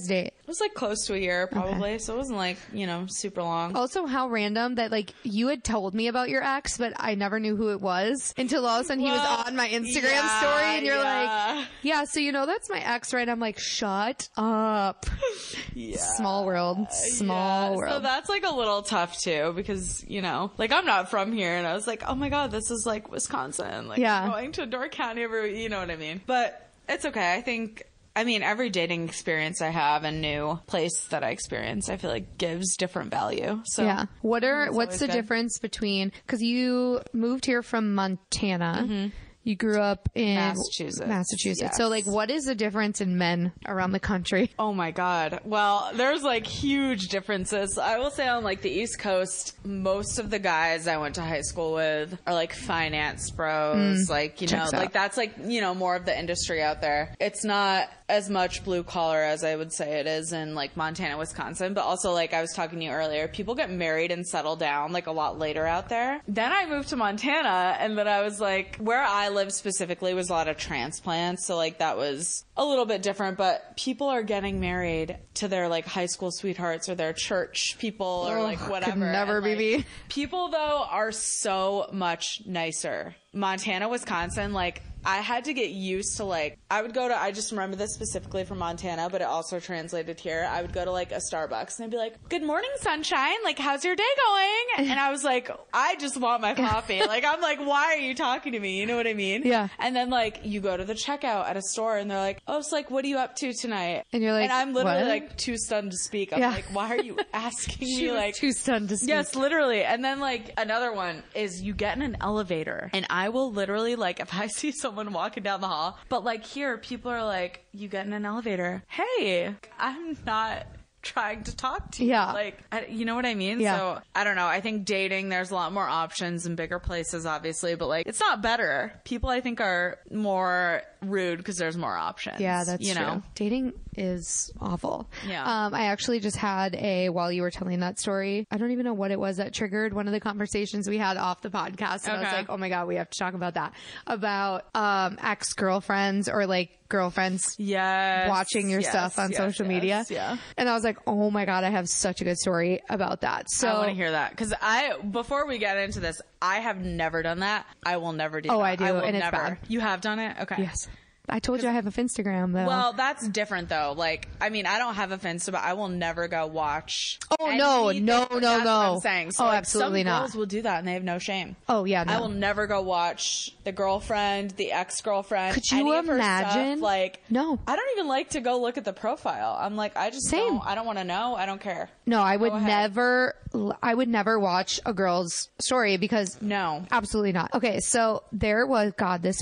It was like close to a year probably. Okay. So it wasn't like, you know, super long. Also, how random that like you had told me about your ex, but I never knew who it was until all of a sudden well, he was on my Instagram yeah, story and you're yeah. like, yeah, so you know, that's my ex, right? I'm like, shut up. Yeah. Small world. Small yeah. world. So that's like a little tough too because, you know, like I'm not from here and I was like, oh my God, this is like Wisconsin. Like yeah. I'm going to Door County every, you know what I mean? But it's okay. I think, I mean, every dating experience I have and new place that I experience, I feel like gives different value. So yeah. What are, what's the good. difference between, cause you moved here from Montana. Mm-hmm. You grew up in Massachusetts. Massachusetts. Yes. So, like, what is the difference in men around the country? Oh my God. Well, there's like huge differences. I will say on like the East Coast, most of the guys I went to high school with are like finance bros. Mm, like, you know, like that's like, you know, more of the industry out there. It's not as much blue collar as I would say it is in like Montana, Wisconsin. But also, like I was talking to you earlier, people get married and settle down like a lot later out there. Then I moved to Montana and then I was like, where I lived specifically was a lot of transplants, so like that was a little bit different, but people are getting married to their like high school sweethearts or their church people or oh, like whatever. Could never and, be like, me. People though are so much nicer. Montana, Wisconsin, like I had to get used to like, I would go to, I just remember this specifically from Montana, but it also translated here. I would go to like a Starbucks and I'd be like, good morning, sunshine. Like, how's your day going? And I was like, I just want my coffee. Like, I'm like, why are you talking to me? You know what I mean? Yeah. And then like you go to the checkout at a store and they're like, oh, it's like, what are you up to tonight? And you're like, and I'm literally what? like too stunned to speak. I'm yeah. like, why are you asking she me? Was like too stunned to speak. Yes, literally. And then like another one is you get in an elevator and I will literally like, if I see someone walking down the hall, but like here people are like, you get in an elevator, hey, I'm not trying to talk to you. Yeah. Like, I, you know what I mean? Yeah. So I don't know. I think dating, there's a lot more options in bigger places, obviously, but like, it's not better. People I think are more rude because there's more options. Yeah, that's you true. know? Dating is awful. Yeah. Um, I actually just had a, while you were telling that story, I don't even know what it was that triggered one of the conversations we had off the podcast. And okay. I was like, oh my God, we have to talk about that. About, um, ex-girlfriends or like girlfriends yes. watching your yes. stuff on yes. social yes. media. Yeah. And I was like, oh my God, I have such a good story about that. So I want to hear that. Cause I, before we get into this, I have never done that. I will never do oh, that. I do. I will and never. It's bad. You have done it? Okay. Yes. I told you I have a Finstagram though. Well, that's different though. Like, I mean, I don't have a Finsta, but I will never go watch. Oh no, no, no, that's no! What I'm saying. So, oh, like, absolutely some not. Girls will do that, and they have no shame. Oh yeah, no. I will never go watch the girlfriend, the ex-girlfriend. Could you any of her imagine? Stuff. Like, no, I don't even like to go look at the profile. I'm like, I just Same. don't. I don't want to know. I don't care. No, I would Go ahead. never. I would never watch a girl's story because no, absolutely not. Okay, so there was God. This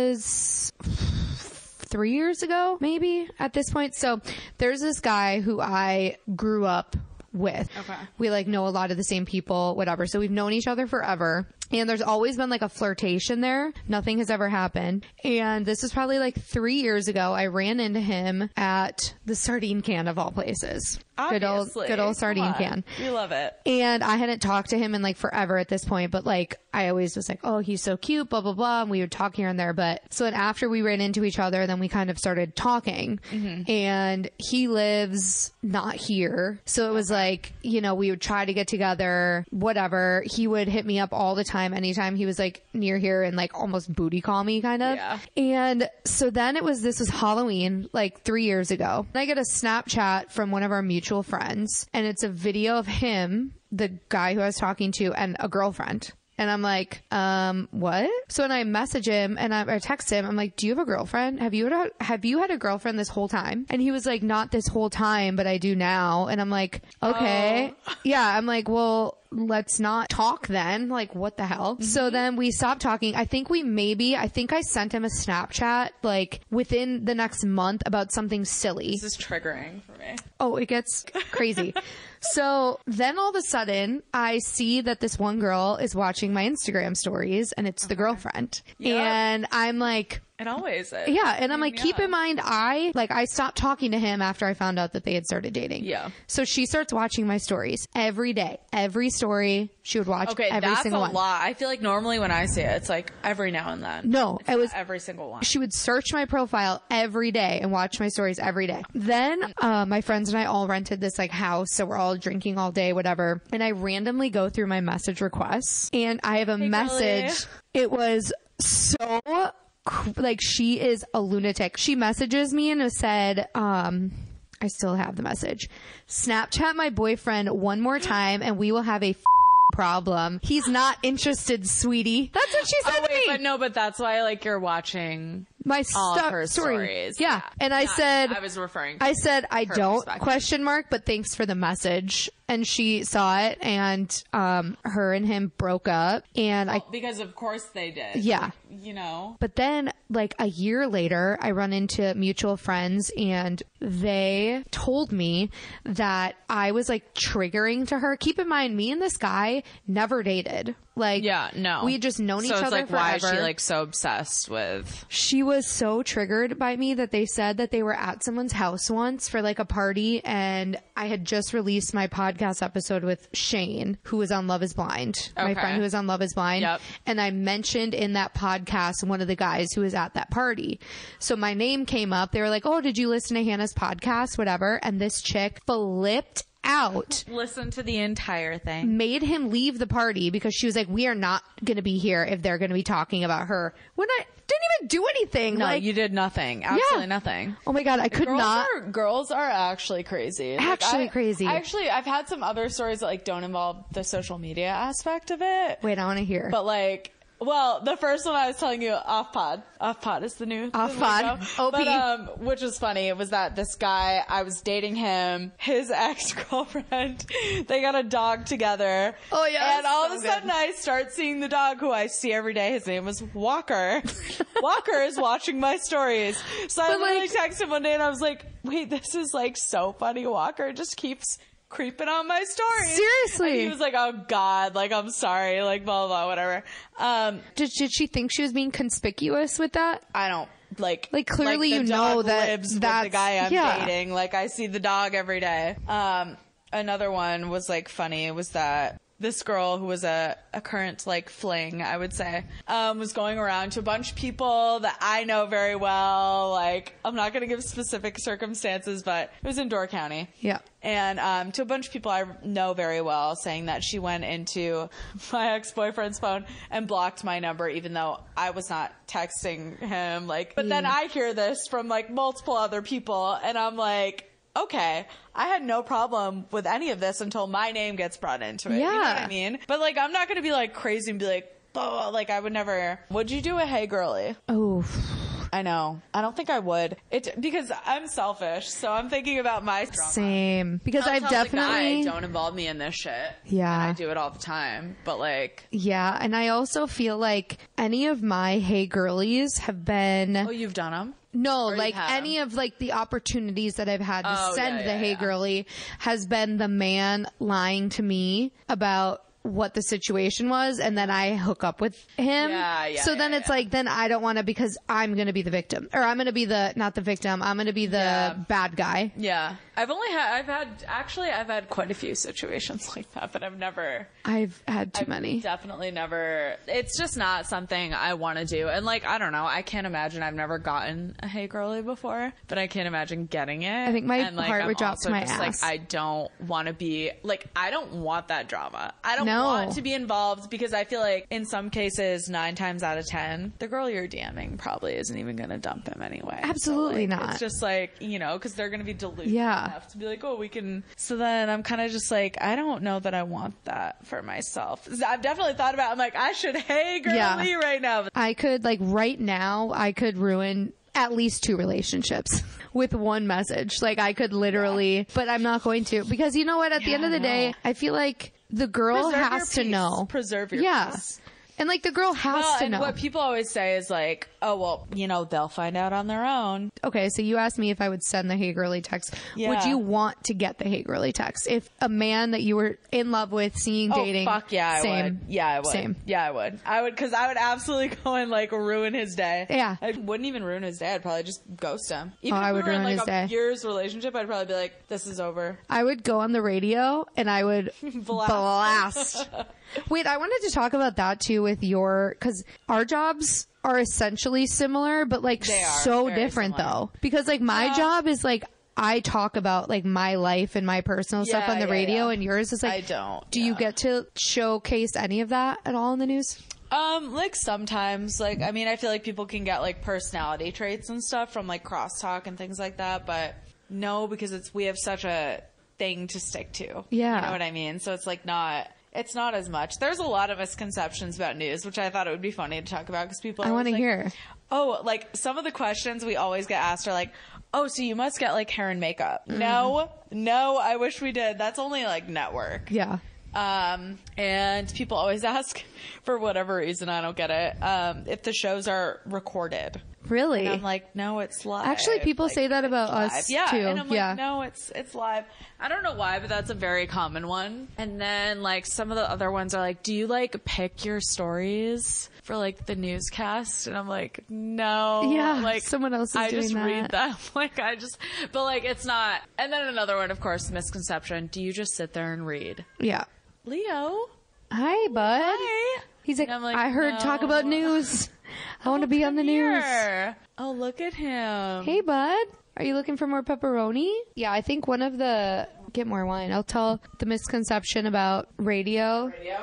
was three years ago, maybe at this point. So there's this guy who I grew up with. Okay. We like know a lot of the same people, whatever. So we've known each other forever. And there's always been like a flirtation there. Nothing has ever happened. And this was probably like three years ago. I ran into him at the sardine can of all places. Obviously. Good old, good old sardine can. We love it. And I hadn't talked to him in like forever at this point, but like I always was like, oh, he's so cute, blah, blah, blah. And we would talk here and there. But so then after we ran into each other, then we kind of started talking. Mm-hmm. And he lives not here. So it was like, you know, we would try to get together, whatever. He would hit me up all the time. Anytime he was like near here and like almost booty call me kind of. Yeah. And so then it was, this was Halloween, like three years ago. And I get a Snapchat from one of our mutual friends and it's a video of him, the guy who I was talking to, and a girlfriend. And I'm like, um, what? So when I message him and I, I text him, I'm like, do you have a girlfriend? Have you had a, have you had a girlfriend this whole time? And he was like, not this whole time, but I do now. And I'm like, okay. Oh. Yeah. I'm like, well, let's not talk then. Like, what the hell? Mm-hmm. So then we stopped talking. I think we maybe, I think I sent him a Snapchat like within the next month about something silly. This is triggering for me. Oh, it gets crazy. So then all of a sudden I see that this one girl is watching my Instagram stories and it's the girlfriend. Yep. And I'm like, It always is. Yeah. And I'm like, yeah. keep in mind, I, like, I stopped talking to him after I found out that they had started dating. Yeah. So she starts watching my stories every day. Every story she would watch. Okay, every that's single a one. lot. I feel like normally when I see it, it's like every now and then. No, It's it was every single one. She would search my profile every day and watch my stories every day. Then uh, my friends and I all rented this like house, so we're all drinking all day, whatever. And I randomly go through my message requests, and I have a Hey, message. Kelly. It was so like, she is a lunatic. She messages me and said, um, I still have the message. Snapchat my boyfriend one more time, and we will have a. F- problem. He's not interested, sweetie. That's what she said Oh, to wait, me. but no, but that's why, like, you're watching My all stu- of her story. stories. Yeah. And I Yeah, said, I was referring to I said, I her don't perspective. question mark, but thanks for the message. And she saw it, and, um, her and him broke up, and I, Because of course they did. yeah. You know? But then, like, a year later, I run into mutual friends, and they told me that I was, like, triggering to her. Keep in mind, me and this guy never dated. Like, Yeah, no. we had just known so each it's other like, forever. why is she, like, so obsessed with... She was so triggered by me that they said that they were at someone's house once for like a party, and I had just released my podcast episode with Shane, who was on Love is Blind, my Okay. friend who was on Love is Blind. Yep. And I mentioned in that podcast one of the guys who was at that party. So my name came up. They were like, oh, did you listen to Hannah's podcast? Whatever. And this chick flipped out, Listen to the entire thing. made him leave the party because she was like, we are not going to be here if they're going to be talking about her. When I didn't even do anything. No, like, you did nothing. Absolutely Yeah. nothing. oh my God, I could girls not. Are, girls are actually crazy. Like, Actually I- crazy. I actually, I've had some other stories that like don't involve the social media aspect of it. Wait, I want to hear. But like, well, the first one I was telling you, off pod. Off pod is the new Off the pod. lingo. O P. But, um, which was funny. It was that this guy, I was dating him, his ex-girlfriend, they got a dog together. Oh, yeah, And all so of a sudden good. I start seeing the dog who I see every day. His name was Walker. Walker is watching my stories. So I But, literally like- texted him one day and I was like, wait, this is like so funny. Walker just keeps creeping on my stories. Seriously. And he was like, oh God, like, I'm sorry, like, blah, blah, blah, whatever. Um, Did, did she think she was being conspicuous with that? I don't, like, Like, clearly the you know dog that lives with that's- the guy I'm yeah. dating. Like, I see the dog every day. Um, another one was, like, funny was that this girl who was a, a current, like, fling, I would say, um, was going around to a bunch of people that I know very well. Like, I'm not going to give specific circumstances, but it was in Door County. Yeah. And um, to a bunch of people I know very well, saying that she went into my ex-boyfriend's phone and blocked my number, even though I was not texting him. Like, but then Yeah. I hear this from like multiple other people, and I'm like, okay, I had no problem with any of this until my name gets brought into it. You know what Yeah. I mean? But like, I'm not gonna be like crazy and be like, oh, like I would never. Would you do a hey girly? Oh, I know. I don't think I would. It because I'm selfish, so I'm thinking about my drama. same. Because I'll I've tell the definitely. guy, don't involve me in this shit. Yeah. And I do it all the time. But like, Yeah. And I also feel like any of my hey girlies have been. oh, you've done them? No, you've like had any of like the opportunities that I've had to Oh, send yeah, the yeah, hey yeah. girly has been the man lying to me about what the situation was, and then I hook up with him. Yeah, yeah, so then yeah, it's yeah. like, then I don't want to, because I'm going to be the victim, or I'm going to be the, not the victim, I'm going to be the Yeah. bad guy. Yeah. I've only had, I've had, actually, I've had quite a few situations like that, but I've never, I've had too I've many. definitely never, it's just not something I want to do. And like, I don't know, I can't imagine, I've never gotten a hey girly before, but I can't imagine getting it. I think my and, like, heart I'm would drop also to my just, ass. Like, I don't want to be, like, I don't want that drama. I don't No. want to be involved because I feel like in some cases, nine times out of ten, the girl you're DMing probably isn't even going to dump him anyway. Absolutely So, like, not. It's just like, you know, because they're going to be deluded Yeah. enough to be like, oh, we can. So then I'm kind of just like, I don't know that I want that for myself. I've definitely thought about it. I'm like, I should hey girly Yeah. right now. I could, like, right now, I could ruin at least two relationships with one message. Like, I could literally, but I'm not going to, because you know what? At the Yeah, end of the I day, know. I feel like the girl Preserve your has to peace. know. Preserve your Yeah. peace. And like the girl has well, to and know. what people always say is like, oh, well, you know, they'll find out on their own. Okay, so you asked me if I would send the Hey Girly text. Yeah. Would you want to get the Hey Girly text? If a man that you were in love with, seeing, Oh, dating. fuck yeah, I same. would. Yeah, I would. Same. Yeah, I would. I would, because I would absolutely go and like ruin his day. Yeah. I wouldn't even ruin his day. I'd probably just ghost him. Even Oh, if I we would were in ruin like his a day. year's relationship, I'd probably be like, this is over. I would go on the radio and I would blast. Wait, I wanted to talk about that too with your, because our jobs are essentially similar, but like They are so very different similar. though. Because like my Yeah. job is like, I talk about like my life and my personal stuff Yeah, on the yeah, radio, yeah. and yours is like, I don't, do you yeah. get to showcase any of that at all in the news? Um, like sometimes, like, I mean, I feel like people can get like personality traits and stuff from like crosstalk and things like that, but no, because it's, we have such a thing to stick to. Yeah. You know what I mean? So it's like not, it's not as much. There's a lot of misconceptions about news, which I thought it would be funny to talk about because people are I want to always like, hear. oh, like some of the questions we always get asked are like, oh, so you must get like hair and makeup. No, no, I wish we did. That's only like network. Yeah. Um, and people always ask, for whatever reason, I don't get it, um, if the shows are recorded. Really? And I'm like, no, it's live. Actually, people Like, say that about live. us, yeah, too. And I'm like, Yeah. no, it's it's live. I don't know why, but that's a very common one. And then like some of the other ones are like, do you like pick your stories for like the newscast? And I'm like, no. Yeah, like someone else is I doing just that. read them. Like I just, but like it's not. And then another one, of course, misconception. Do you just sit there and read? Yeah. Leo. Hi, bud. Hi. He's like, And I'm like, I heard no. talk about news. I want to be on the Come news. here. Oh, look at him. Hey, bud. Are you looking for more pepperoni? Yeah, I think one of the... Get more wine. I'll tell the misconception about radio. Radio?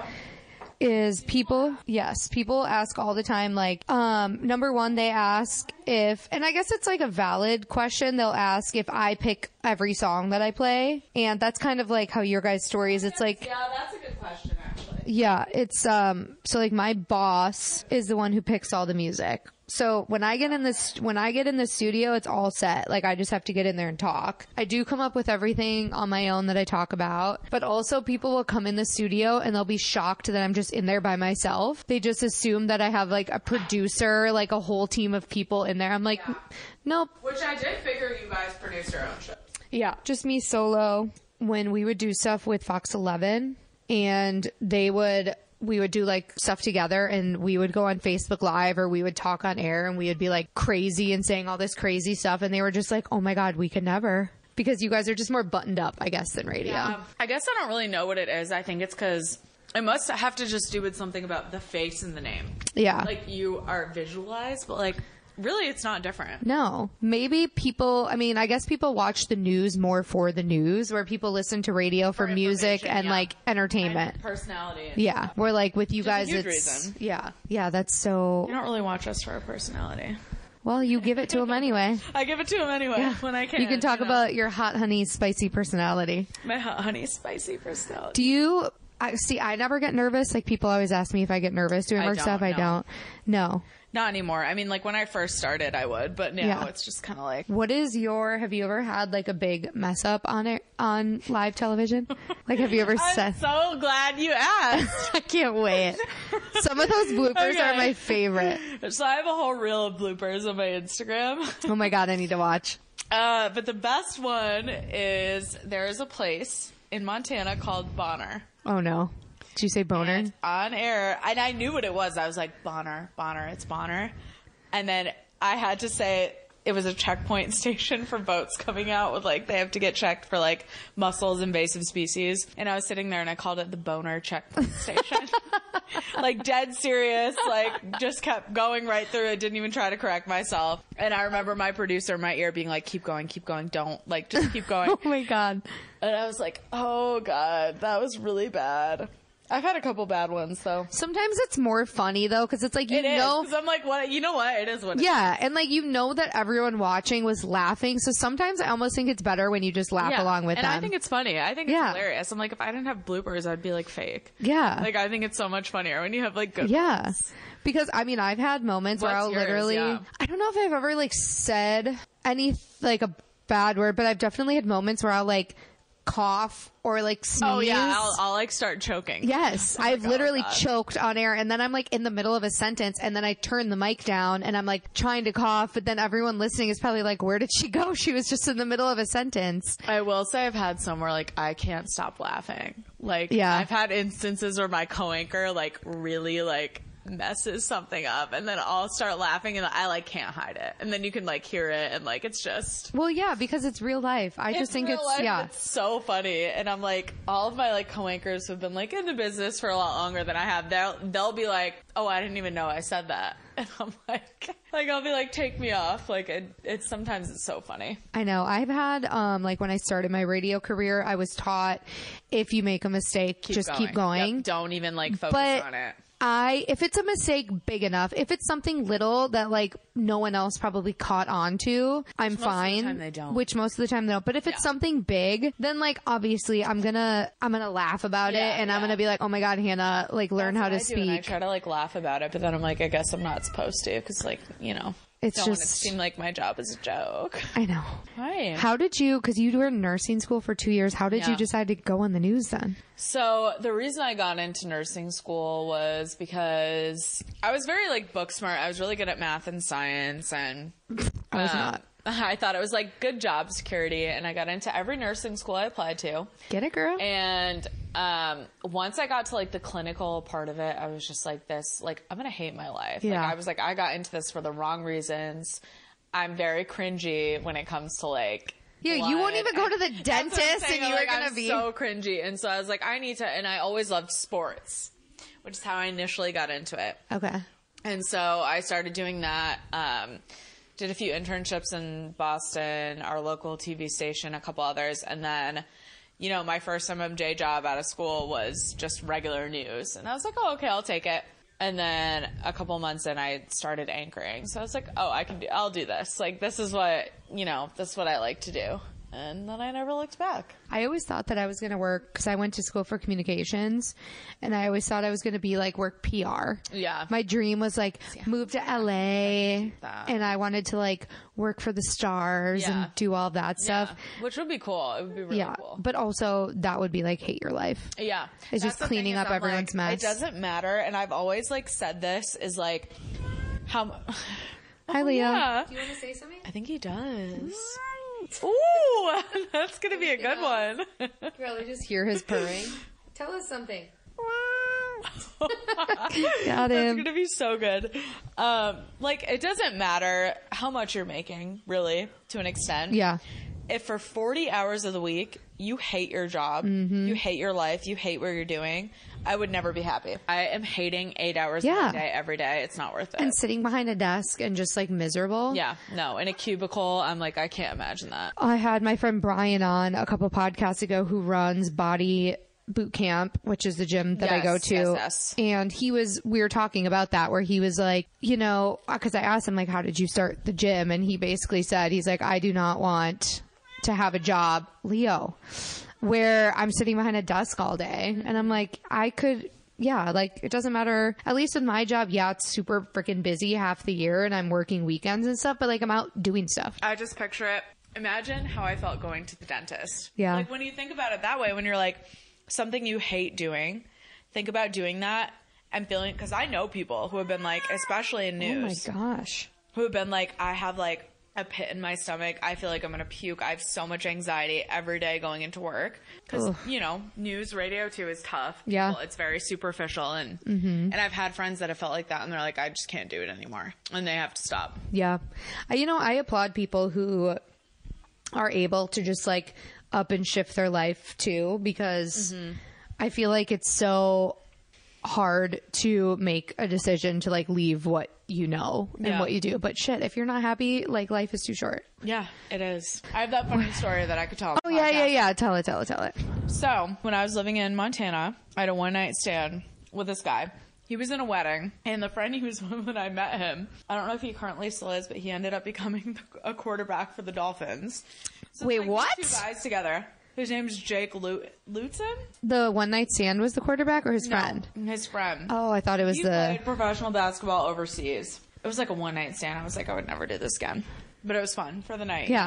Is people, yes, people ask all the time, like, um, number one, they ask if, and I guess it's like a valid question, they'll ask if I pick every song that I play, and that's kind of like how your guys' story is, it's like, Yeah, that's a good question, actually. yeah, it's, um, so like my boss is the one who picks all the music. So when I get in this, when I get in the studio, it's all set. Like I just have to get in there and talk. I do come up with everything on my own that I talk about, but also people will come in the studio and they'll be shocked that I'm just in there by myself. They just assume that I have like a producer, like a whole team of people in there. I'm like, Yeah. nope. Which I did figure you guys produce your own shows. Yeah. Just me solo. When we would do stuff with Fox eleven and they would, we would do like stuff together and we would go on Facebook Live or we would talk on air and we would be like crazy and saying all this crazy stuff. And they were just like, oh my God, we could never. Because you guys are just more buttoned up, I guess, than radio. Yeah. I guess I don't really know what it is. I think it's because it must have to just do with something about the face and the name. Yeah. Like you are visualized, but like really it's not different. No. Maybe people, I mean, I guess people watch the news more for the news, where people listen to radio for, For music information, and yeah. like entertainment. And personality. and Yeah. stuff. Where like with you Which is a guys, huge it's, reason. yeah. Yeah, that's so, You don't really watch us for our personality. well, you give it to them anyway. I give it to him anyway when I can. You can talk know. about your hot honey spicy personality. my hot honey spicy personality. Do you I see I never get nervous. Like people always ask me if I get nervous doing I work don't, stuff. I no. don't. No. Not anymore. I mean, like when I first started, I would, but now Yeah. it's just kind of like. What is your have you ever had like a big mess up on it on live television? Like have you ever I'm said so glad you asked. I can't wait. Some of those bloopers Okay. are my favorite. So I have a whole reel of bloopers on my Instagram. Oh my God, I need to watch. Uh, but the best one is there is a place in Montana called Bonner. Oh no. Did you say boner? And on air, and I knew what it was. I was like, Bonner, Bonner, it's Bonner. And then I had to say it was a checkpoint station for boats coming out with like, they have to get checked for like mussels, invasive species. And I was sitting there and I called it the Boner checkpoint station. Like dead serious, like just kept going right through it. Didn't even try to correct myself. And I remember my producer in my ear being like, keep going, keep going. Don't like, just keep going. Oh my God. And I was like, oh God, that was really bad. I've had a couple bad ones though. Sometimes it's more funny though, because it's like you It is, know, 'cause I'm like, what? You know what? It is what it is. yeah, and like you know that everyone watching was laughing. So sometimes I almost think it's better when you just laugh Yeah. along with and them. I think it's funny. I think it's Yeah. hilarious. I'm like, if I didn't have bloopers, I'd be like fake. yeah, Like, I think it's so much funnier when you have like good yeah. ones. Because I mean, I've had moments where What's I'll yours? literally, Yeah. I don't know if I've ever like said any like a bad word, but I've definitely had moments where I'll like cough or like sneeze. Oh yeah, I'll, I'll like start choking. Yes, Oh my I've God, literally God. choked on air, and then I'm like in the middle of a sentence, and then I turn the mic down, and I'm like trying to cough, but then everyone listening is probably like, where did she go? She was just in the middle of a sentence. I will say I've had some where like I can't stop laughing. Like Yeah. I've had instances where my co-anchor like really like messes something up, and then I'll start laughing, and I like can't hide it, and then you can like hear it, and like it's just Well, yeah, because it's real life. I just think real it's, life, yeah. it's so funny. And I'm like, all of my like co-anchors who've been like in the business for a lot longer than I have, they'll they'll be like, oh, I didn't even know I said that. And I'm like, like I'll be like, take me off. Like it, it's sometimes it's so funny. I know. I've had, um, like when I started my radio career, I was taught if you make a mistake, just keep going. Yep, don't even like focus But on it. I, if it's a mistake big enough, if it's something little that like no one else probably caught on to, I'm most of the fine. time they don't. Which most of the time they don't. But if it's Yeah. something big, then like obviously I'm gonna, I'm gonna laugh about Yeah, it, and I'm yeah. gonna be like, oh my God, Hannah, like learn That's how to what I do, and I speak. try to like laugh about it, but then I'm like, I guess I'm not supposed to, because like, you know, It's don't want it to just- seem like my job is a joke. I know. Right. How did you, cause you were in nursing school for two years, how did Yeah. you decide to go on the news then? So the reason I got into nursing school was because I was very like book smart. I was really good at math and science, and I was um, not. I thought it was like good job security, and I got into every nursing school I applied to. Get it, girl? And um, once I got to like the clinical part of it, I was just like, this, like, I'm going to hate my life. Yeah. Like, I was like, I got into this for the wrong reasons. I'm very cringy when it comes to like, Yeah, you won't blood. even go to the And that's what I'm dentist, saying, and you were like, gonna I'm be- so cringy. And so I was like, I need to, and I always loved sports, which is how I initially got into it. Okay. And so I started doing that. Um, did a few internships in Boston, our local T V station, a couple others. And then, you know, my first M M J job out of school was just regular news. And I was like, oh, okay, I'll take it. And then a couple months in, I started anchoring. So I was like, oh, I can do, I'll do this. Like, this is what, you know, this is what I like to do. And then I never looked back. I always thought that I was going to work, because I went to school for communications, and I always thought I was going to be like work P R. Yeah. My dream was like move to L A, that. and I wanted to like work for the stars Yeah. and do all that stuff. Yeah, which would be cool. It would be really Yeah. cool. But also that would be like hate your life. Yeah. It's just That's the cleaning thing is up I'm everyone's like, mess. It doesn't matter. And I've always like said this is like, how mu- Hi, Leo. Yeah. Do you want to say something? I think he does. Ooh, that's going to be a good one. Really just hear his purring. Tell us something. Got That's him. going to be so good. Um, like, it doesn't matter how much you're making, really, to an extent. Yeah. If for forty hours of the week, you hate your job, Mm-hmm. you hate your life, you hate what you're doing, I would never be happy. I am hating eight hours Yeah. of my day every day. It's not worth it. And sitting behind a desk and just like miserable. Yeah, no, in a cubicle, I'm like, I can't imagine that. I had my friend Brian on a couple podcasts ago who runs Body Boot Camp, which is the gym that I go Yes, to. yes, yes. And he was, we were talking about that where he was like, you know, cause I asked him like, how did you start the gym? And he basically said, he's like, I do not want to have a job, Leo, where I'm sitting behind a desk all day. And I'm like, I could, yeah, like it doesn't matter. At least with my job, yeah, it's super freaking busy half the year and I'm working weekends and stuff, but like I'm out doing stuff. I just picture it. Imagine how I felt going to the dentist. Yeah. Like when you think about it that way, when you're like, something you hate doing, think about doing that and feeling, because I know people who have been like, especially in news, Oh my gosh. who have been like, I have like a pit in my stomach. I feel like I'm going to puke. I have so much anxiety every day going into work. Because, Ugh. you know, news, radio too is tough. Yeah. People, it's very superficial. And, Mm-hmm. and I've had friends that have felt like that and they're like, I just can't do it anymore. And they have to stop. Yeah. I, you know, I applaud people who are able to just like up and shift their life too, because Mm-hmm. I feel like it's so hard to make a decision to like leave what you know and Yeah. what you do. But shit, if you're not happy, like life is too short. Yeah, it is. I have that funny story that I could tell. on Oh the yeah, yeah, podcast. yeah. Tell it, tell it, tell it. So, when I was living in Montana, I had a one night stand with this guy. He was in a wedding, and the friend he was with when I met him, I don't know if he currently still is, but he ended up becoming a quarterback for the Dolphins. So Wait, it's like what? these Two guys together. His name's Jake Lu- Lutzen? The one night stand was the quarterback or his No, friend? his friend. Oh, I thought it was He the. played professional basketball overseas. It was like a one night stand. I was like, I would never do this again. But it was fun for the night. you Yeah. know?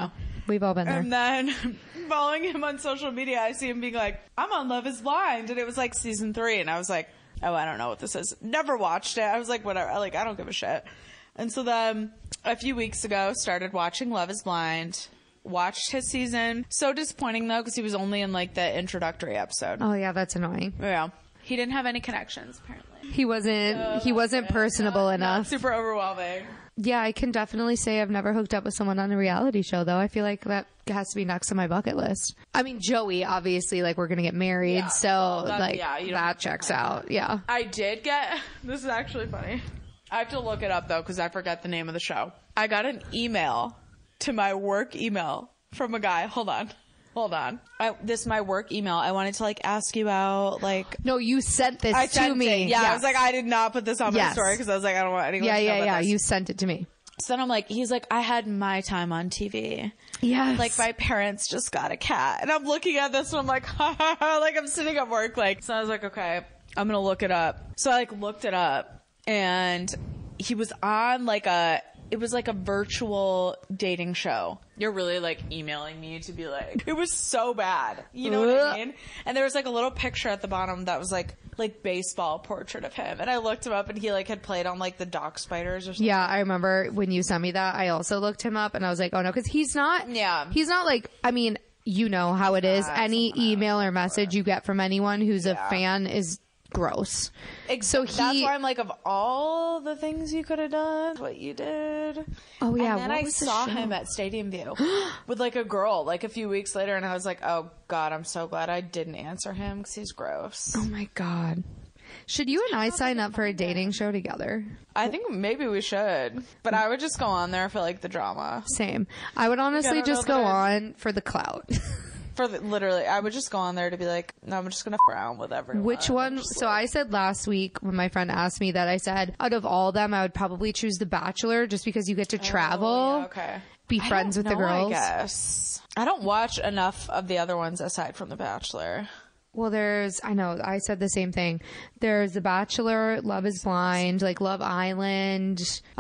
We've all been there. And then following him on social media, I see him being like, I'm on Love is Blind. And it was like season three. And I was like, oh, I don't know what this is. Never watched it. I was like, whatever. Like, I don't give a shit. And so then a few weeks ago, started watching Love is Blind. Watched his season. So disappointing, though, because he was only in, like, the introductory episode. Oh, yeah, that's annoying. Yeah. He didn't have any connections, apparently. He wasn't, Uh, he wasn't personable not, enough. Not super overwhelming. Yeah, I can definitely say I've never hooked up with someone on a reality show, though. I feel like that has to be next on my bucket list. I mean, Joey, obviously, like, we're going to get married, Yeah, so, well, that- like, yeah, you don't that have to checks hide out. Yeah. I did get, this is actually funny. I have to look it up, though, because I forgot the name of the show. I got an email to my work email from a guy. Hold on. Hold on. I, this is my work email. I wanted to, like, ask you out, like... No, you sent this I to sent me. it. Yeah, Yes. I was like, I did not put this on my Yes. story because I was like, I don't want anyone Yeah, to know yeah, about yeah. this. You sent it to me. So then I'm like, he's like, I had my time on T V. Yes. Like, my parents just got a cat. And I'm looking at this and I'm like, ha ha ha. Like, I'm sitting at work, like, so I was like, okay, I'm gonna look it up. So I, like, looked it up. And he was on, like, a... It was like a virtual dating show. You're really like emailing me to be like, it was so bad. You know what I mean? And there was like a little picture at the bottom that was like, like baseball portrait of him. And I looked him up and he like had played on like the Dock Spiders or something. Yeah, I remember when you sent me that. I also looked him up and I was like, oh no, because he's not. Yeah. He's not like. I mean, you know how it is. Not Any someone I email or message you get from anyone who's Yeah. a fan is gross. Ex- So he. That's why I'm like, of all the things you could have done, what you did. Oh yeah. And then what I was the saw show? him at Stadium View with like a girl like a few weeks later. And I was like, oh God, I'm so glad I didn't answer him because he's gross. Oh my god. Should you and I sign up for a dating show together? I think maybe we should, but I would just go on there for like the drama. Same. I would honestly don't know just that go I'd- on for the clout. For the, literally, I would just go on there to be like, no, I'm just gonna f around with everyone. Which one? Just, So like- I said last week when my friend asked me that, I said out of all of them, I would probably choose The Bachelor just because you get to travel, Oh, yeah, okay. be I friends don't with the know, girls. I guess I don't watch enough of the other ones aside from The Bachelor. Well, there's, I know, I said the same thing. There's The Bachelor, Love is Blind, like Love Island.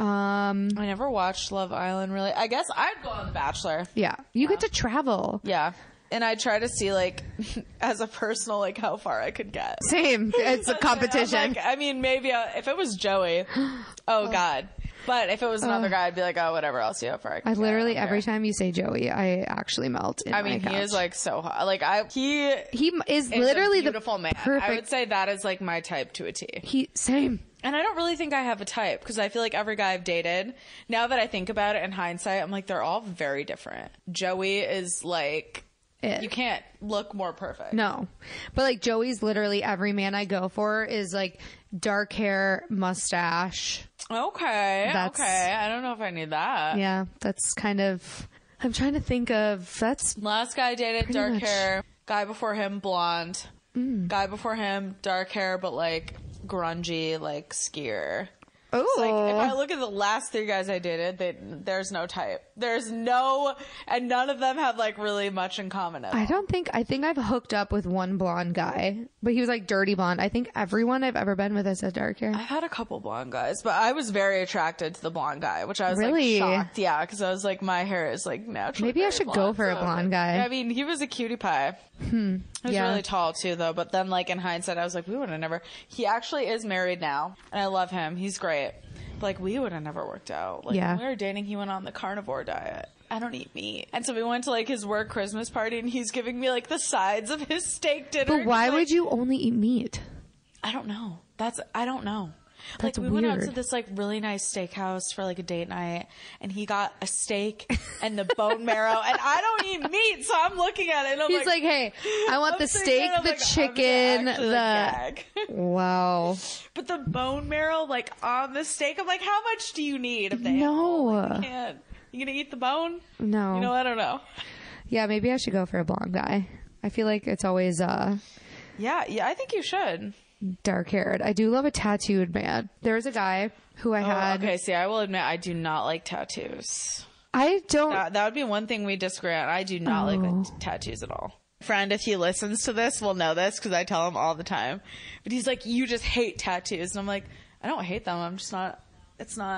Um, I never watched Love Island really. I guess I'd go on The Bachelor. yeah, you get to travel. Yeah. And I try to see, like, as a personal, like, how far I could get. Same. It's a competition. I'm like, I mean, maybe uh, if it was Joey, oh, God. But if it was another guy, I'd be like, oh, whatever, I'll see how far I can I get. literally, I don't every care. time you say Joey, I actually melt in I my mean, he couch. is, like, so hot. Like, I, he he is is literally a beautiful the man. perfect. I would say that is, like, my type to a T. he, same. And I don't really think I have a type because I feel like every guy I've dated, now that I think about it in hindsight, I'm like, they're all very different. Joey is, like... It. You can't look more perfect. No. But like Joey's literally every man I go for is like dark hair, mustache. Okay. That's- okay. I don't know if I need that. Yeah, that's kind of, I'm trying to think of, that's, Last guy I dated, dark much. hair. Guy before him, blonde. Guy before him, dark hair, but like grungy, like skier. oh. Like, if I look at the last three guys I dated, they, there's no type. There's no, and none of them have like really much in common at all. I don't think, I think I've hooked up with one blonde guy, but he was like dirty blonde. I think everyone I've ever been with has had dark hair. I've had a couple blonde guys, but I was very attracted to the blonde guy, which I was Really? like shocked. Yeah, because I was like, my hair is like naturally. Maybe I very should go blonde, for a so- blonde guy. I mean, he was a cutie pie. Hmm. He was Yeah. really tall too, though. But then, like in hindsight, I was like, we would have never. He actually is married now, and I love him. He's great. But, like, we would have never worked out. Like, Yeah. when we were dating, he went on the carnivore diet. I don't eat meat. And so we went to, like, his work Christmas party, and he's giving me, like, the sides of his steak dinner. But why He's like, would you only eat meat? I don't know. That's, I don't know. That's like, we went out to weird. this, like, really nice steakhouse for, like, a date night, and he got a steak and the bone marrow, and I don't eat meat, so I'm looking at it, and I'm He's like, hey, I want I'm the sitting steak, there, and I'm the like, I'm chicken, gonna actually, the... like, gag. Wow. But the bone marrow, like, on the steak, I'm like, how much do you need of the No. animal? Like, you can't. You gonna eat the bone? No. You know, I don't know. Yeah, maybe I should go for a blonde guy. I feel like it's always uh Yeah, yeah, I think you should. dark haired. I do love a tattooed man. There was a guy who I Oh, had. okay, see, I will admit, I do not like tattoos. I don't. That, that would be one thing we disagree on. I do not like Oh. t- tattoos at all. Friend, if he listens to this, will know this because I tell him all the time. But he's like, you just hate tattoos. And I'm like, I don't hate them. I'm just not, it's not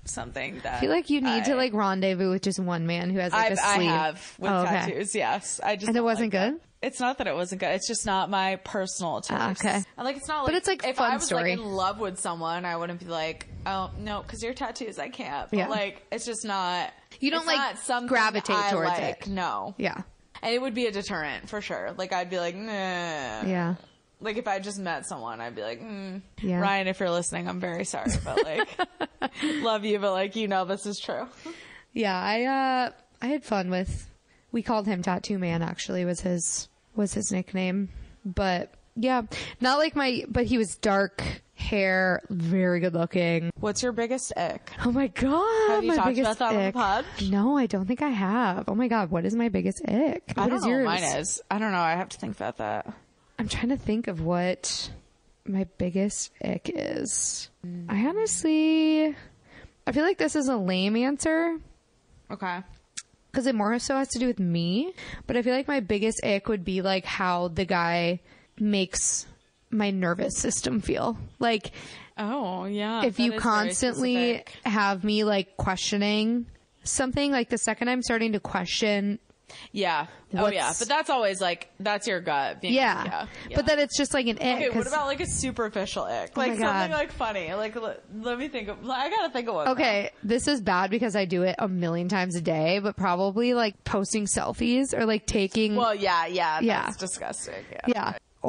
something that I feel like you need I, to like rendezvous with just one man who has like I've, a I sleeve. have with Oh, okay. tattoos. Yes, I just And it don't wasn't like good? that. It's not that it wasn't good. It's just not my personal taste. Ah, okay. And, like, it's not like, But it's, like, if fun I was story. like in love with someone, I wouldn't be like, oh no, because your tattoos, I can't. But Yeah. like, it's just not. You don't, it's like, not something gravitate I towards like. it. No. Yeah. And it would be a deterrent for sure. Like, I'd be like, nah. Yeah. Like, if I just met someone, I'd be like, mm, Yeah. Ryan, if you're listening, I'm very sorry, but like, love you, but like, you know, this is true. Yeah. I, uh, I had fun with, we called him Tattoo Man, actually, was his, was his nickname. But yeah, not like my, but he was dark hair, very good looking. What's your biggest ick? Oh my God. Have you my talked biggest about that on the ick. pod? No, I don't think I have. Oh my God. What is my biggest ick? I What don't is know yours? what mine is. I don't know. I have to think about that. I'm trying to think of what my biggest ick is. I honestly, I feel like this is a lame answer Okay. because it more so has to do with me. But I feel like my biggest ick would be like how the guy makes my nervous system feel. Like Oh, yeah. if that you is very constantly specific. have me like questioning something, like the second I'm starting to question, Yeah. Oh, What's- yeah. But that's always like, that's your gut. Being, yeah. yeah. yeah. But then it's just like an ick. Okay, what 'cause- about like a superficial ick? Oh my Like God. something like funny. Like, let, let me think of, I gotta think of one. Okay, this is bad because I do it a million times a day, but probably like posting selfies or like taking, Well, yeah, yeah. Yeah. That's disgusting. Yeah. yeah.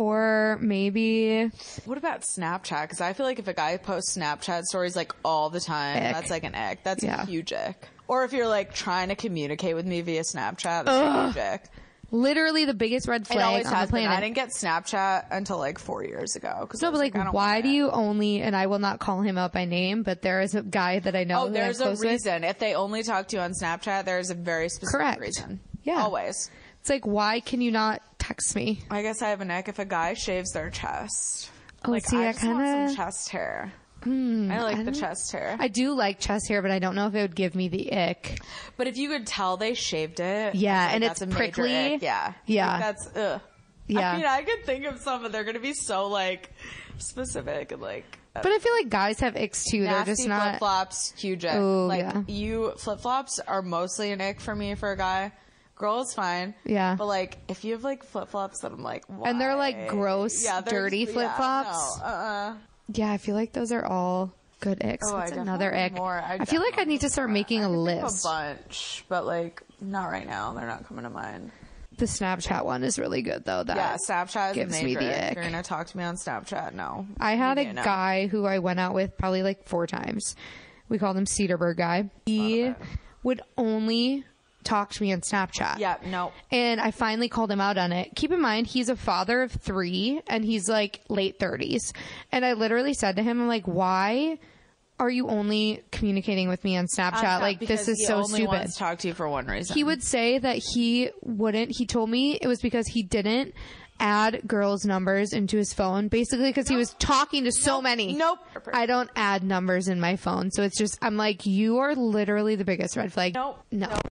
Or maybe, What about Snapchat? Because I feel like if a guy posts Snapchat stories like all the time, Ick. that's like an ick. That's Yeah. a huge ick. Or if you're like trying to communicate with me via Snapchat, that's a huge ick. literally the biggest red It flag always on the has been. planet. I didn't get Snapchat until like four years ago. Cause I No, was but like, I don't why want do it. you only, and I will not call him out by name, but there is a guy that I know Oh, who there's I'm a close with. reason. If they only talk to you on Snapchat, there's a very specific Correct. reason. Yeah. Always. It's like, why can you not text me? I guess I have an ick if a guy shaves their chest. Oh, like, see, I I just want kinda- some chest hair. Hmm, I like I the don't- chest hair. I do like chest hair, but I don't know if it would give me the ick. But if you could tell they shaved it. Yeah, I feel like and that's it's a major prickly. ick. Yeah. Yeah. Like, that's, ugh. Yeah. I mean, I could think of some, but they're going to be so, like, specific and, like, But I feel like guys have icks too. They're nasty just not. flip flops, huge ick. Ooh, like, yeah. you, flip flops are mostly an ick for me for a guy. Girl is fine. Yeah. But, like, if you have, like, flip flops that I'm like, why? And they're, like, gross, yeah, they're- dirty yeah, flip-flops. No, uh-uh. Yeah, I feel like those are all good icks. Oh, What's I another definitely ick? more. I, feel like I need to start making a I can think of list. a bunch, but, like, not right now. They're not coming to mind. The Snapchat one is really good though. That Yeah, Snapchat is gives a me major the ick. ick. You're gonna talk to me on Snapchat? No. I had a You do, no. guy who I went out with probably like four times. We called him Cedarburg guy. He would only talk to me on Snapchat. Yeah, no. And I finally called him out on it. Keep in mind, he's a father of three and he's like late thirties. And I literally said to him, I'm like, why are you only communicating with me on Snapchat? Uh, like, this because is he so only stupid. wants to talk to you for one reason. He would say that he wouldn't, he told me it was because he didn't add girls' numbers into his phone, basically because he was talking to so Nope. many. Nope. I don't add numbers in my phone. So it's just, I'm like, you are literally the biggest red flag. Nope. No. Nope.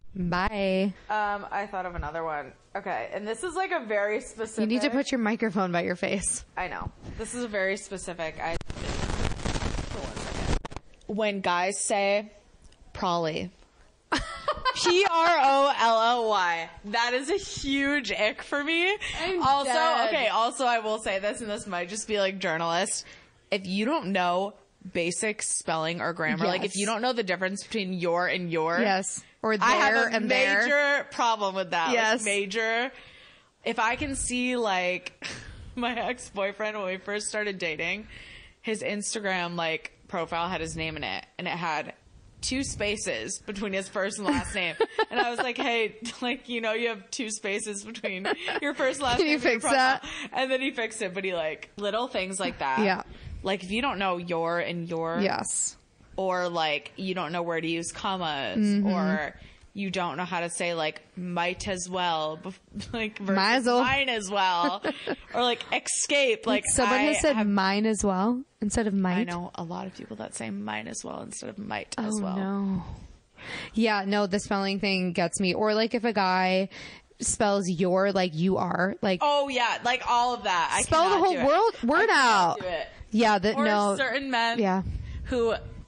Bye. Um, I thought of another one. Okay, and this is like a very specific. You need to put your microphone by your face. I know. This is a very specific. I. When guys say "prolly," P R O L L Y, that is a huge ick for me. I'm also, dead. okay. Also, I will say this, and this might just be like journalist. If you don't know basic spelling or grammar, like if Yes. you don't know the difference between your and your, Yes. Or there I have a and major there. problem with that. Like, Yes. major. If I can see like my ex-boyfriend when we first started dating, his Instagram like profile had his name in it and it had two spaces between his first and last name. And I was like, hey, like, you know, you have two spaces between your first and last Can name. you and your fix profile. that? And then he fixed it, but he like little things like that. Yeah. Like if you don't know your and your, Yes. or like you don't know where to use commas, Mm-hmm. or you don't know how to say like might as well, bef- like versus Might as well. mine as well, or like escape. Like Someone I has said have- mine as well instead of might. I know a lot of people that say mine as well instead of might Oh, as well. no. Yeah, no, the spelling thing gets me. Or like if a guy spells your like you are, like Oh yeah, like all of that. I spell the cannot whole do it. world I word cannot out. do it. Yeah, that Or no. certain men Yeah. who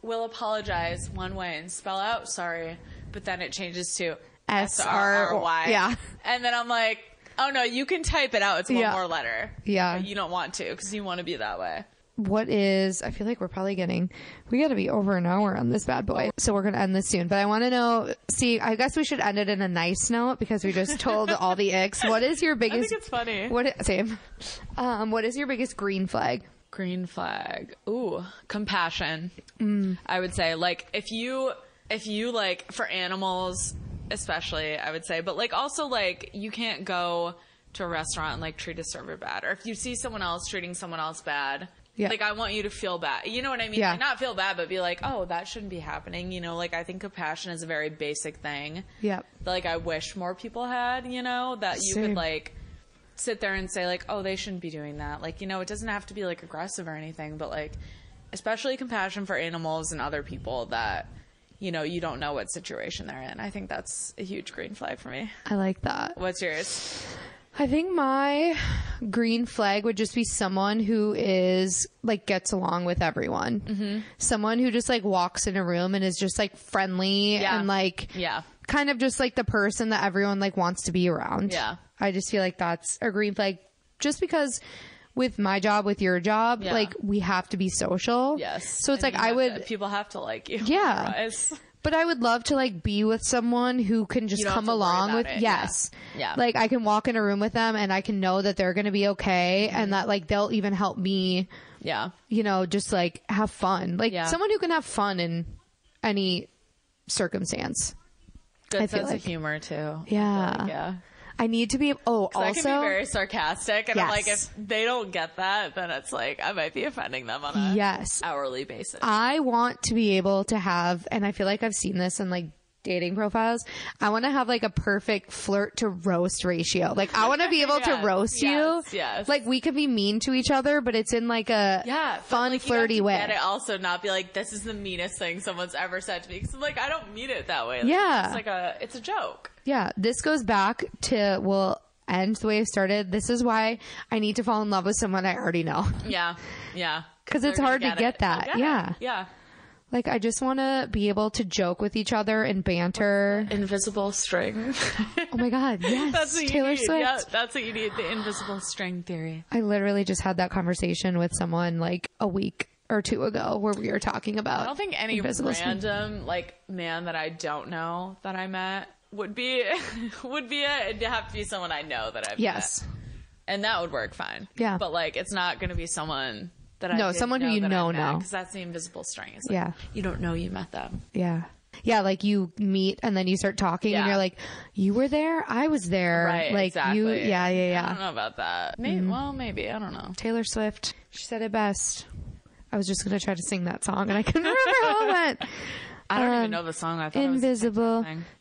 will apologize one way and spell out sorry, but then it changes to S S R R R Y. Yeah. And then I'm like, oh no, you can type it out. It's one Yeah. more letter. Yeah. But you don't want to because you want to be that way. What is, I feel like we're probably getting, we got to be over an hour on this bad boy. So we're going to end this soon. But I want to know, see, I guess we should end it in a nice note because we just told all the icks. What is your I biggest, think it's funny. what, same. Um, what is your biggest green flag? Green flag. Ooh, compassion. Mm. I would say, like, if you, if you, like, for animals, especially, I would say, but, like, also, like, you can't go to a restaurant and, like, treat a server bad. Or if you see someone else treating someone else bad, yeah. like, I want you to feel bad. You know what I mean? Yeah. Like, not feel bad, but be like, oh, that shouldn't be happening. You know, like, I think compassion is a very basic thing. Yep. Like, I wish more people had, you know, that you Same. could, like, sit there and say, like, oh, they shouldn't be doing that. Like, you know, it doesn't have to be, like, aggressive or anything, but, like, especially compassion for animals and other people that, you know, you don't know what situation they're in. I think that's a huge green flag for me. I like that. What's yours? I think my green flag would just be someone who is like gets along with everyone. Mm-hmm. Someone who just like walks in a room and is just like friendly Yeah. and like Yeah. kind of just like the person that everyone like wants to be around. Yeah. I just feel like that's a green flag just because with my job, with your job, Yeah. like we have to be social. Yes. So it's And like you I have would, to- people have to like you. Yeah. Otherwise. but I would love to like be with someone who can just You don't come have to worry along about with, it. yes. Yeah. Yeah. Like I can walk in a room with them and I can know that they're going to be okay Mm-hmm. and that like they'll even help me, Yeah. you know, just like have fun. Like Yeah. someone who can have fun in any circumstance. Good I feel sense like- of humor too. Yeah. Like, yeah. I need to be, oh, 'Cause I also. can be very sarcastic, and I'm like, Yes. if they don't get that, then it's like I might be offending them on a Yes. hourly basis. I want to be able to have, and I feel like I've seen this in like dating profiles. I want to have like a perfect flirt to roast ratio. Like I want to be able Yes, to roast yes, you. yes. Like we could be mean to each other, but it's in like a yeah, but, fun, like, you flirty have to way. Get it also not be like this is the meanest thing someone's ever said to me because like I don't mean it that way. Like, Yeah. it's like a it's a joke. Yeah. This goes back to, well, end the way I started. This is why I need to fall in love with someone I already know. Yeah, yeah. 'Cause it's They're gonna hard to get get it. that. They'll get Yeah. it. yeah. Like I just want to be able to joke with each other and banter. Invisible string. Oh my God. Yes. That's what you Taylor need. Swift. Yeah, that's what you need. The invisible string theory. I literally just had that conversation with someone like a week or two ago where we were talking about. I don't think any invisible string. random like man that I don't know that I met would be would be it. It'd have to be someone I know that I've Yes. met. And that would work fine. Yeah. But like it's not going to be someone that I No, didn't someone who you that I know met, know. because that's the invisible string. It's like, Yeah. you don't know you met them. Yeah. Yeah. Like you meet and then you start talking and Yeah. you're like, you were there? I was there. Right. Like exactly. you. Yeah. Yeah. I don't Yeah. know about that. Maybe. Well, maybe. I don't know. Taylor Swift. She said it best. I was just going to try to sing that song and I couldn't remember how it went. I don't Um, even know the song. I thought Invisible it was a thing.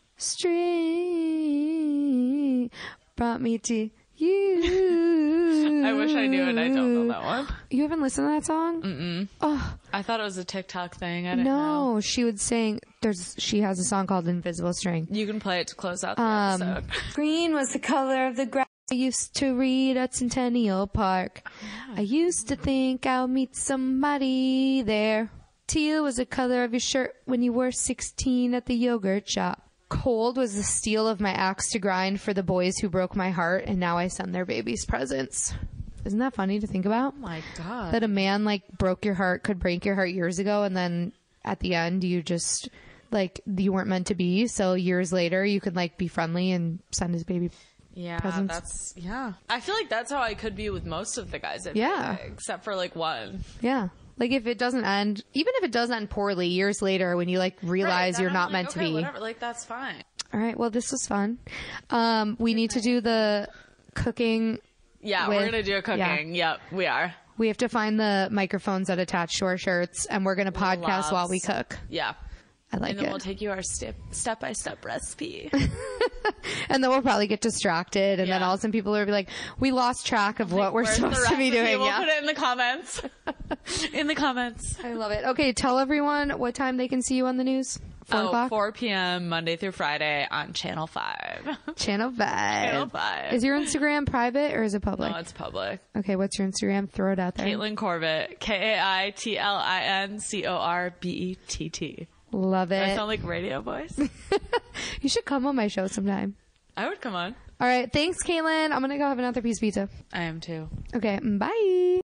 string brought me to you. I wish I knew it. I don't know that one. You haven't listened to that song? Mm-mm. Oh, I thought it was a TikTok thing. I didn't know. no. She would sing, there's, she has a song called Invisible String. You can play it to close out the Um, episode. green was the color of the grass I used to read at Centennial Park. I used to think I'll meet somebody there. Teal was the color of your shirt when you were sixteen at the yogurt shop. Cold was the steel of my axe to grind for the boys who broke my heart, and now I send their babies presents. Isn't that funny to think about? Oh my God. That a man like broke your heart, could break your heart years ago, and then at the end you just like you weren't meant to be. So years later you could like be friendly and send his baby. Yeah, presents. that's yeah. I feel like that's how I could be with most of the guys I've Yeah. dated, except for like one. Yeah. Like if it doesn't end, even if it does end poorly years later when you like realize Right, you're then not I'm meant like, to okay, be. Whatever, like that's fine. All right. Well, this was fun. Um, we need to do the cooking. Yeah, With- we're gonna do a cooking. Yep, we are. We have to find the microphones that attach to our shirts and we're going to podcast Loves. while we cook. Yeah, I like and then it. we'll take you our step step by step recipe. And then we'll probably get distracted and then Yeah. all of a sudden people will be like, we lost track of what we're Where's the supposed to be recipe? doing. We'll Yeah. put it in the comments. in the comments. I love it. Okay. Tell everyone what time they can see you on the news. four oh, o'clock? four p.m. Monday through Friday on Channel five. Channel five. Channel five. Is your Instagram private or is it public? No, it's public. Okay, what's your Instagram? Throw it out there. Caitlin Corbett. K A I T L I N C O R B E T T. Love it. Do I sound like radio voice? You should come on my show sometime. I would come on. All right. Thanks, Caitlin. I'm going to go have another piece of pizza. I am too. Okay. Bye.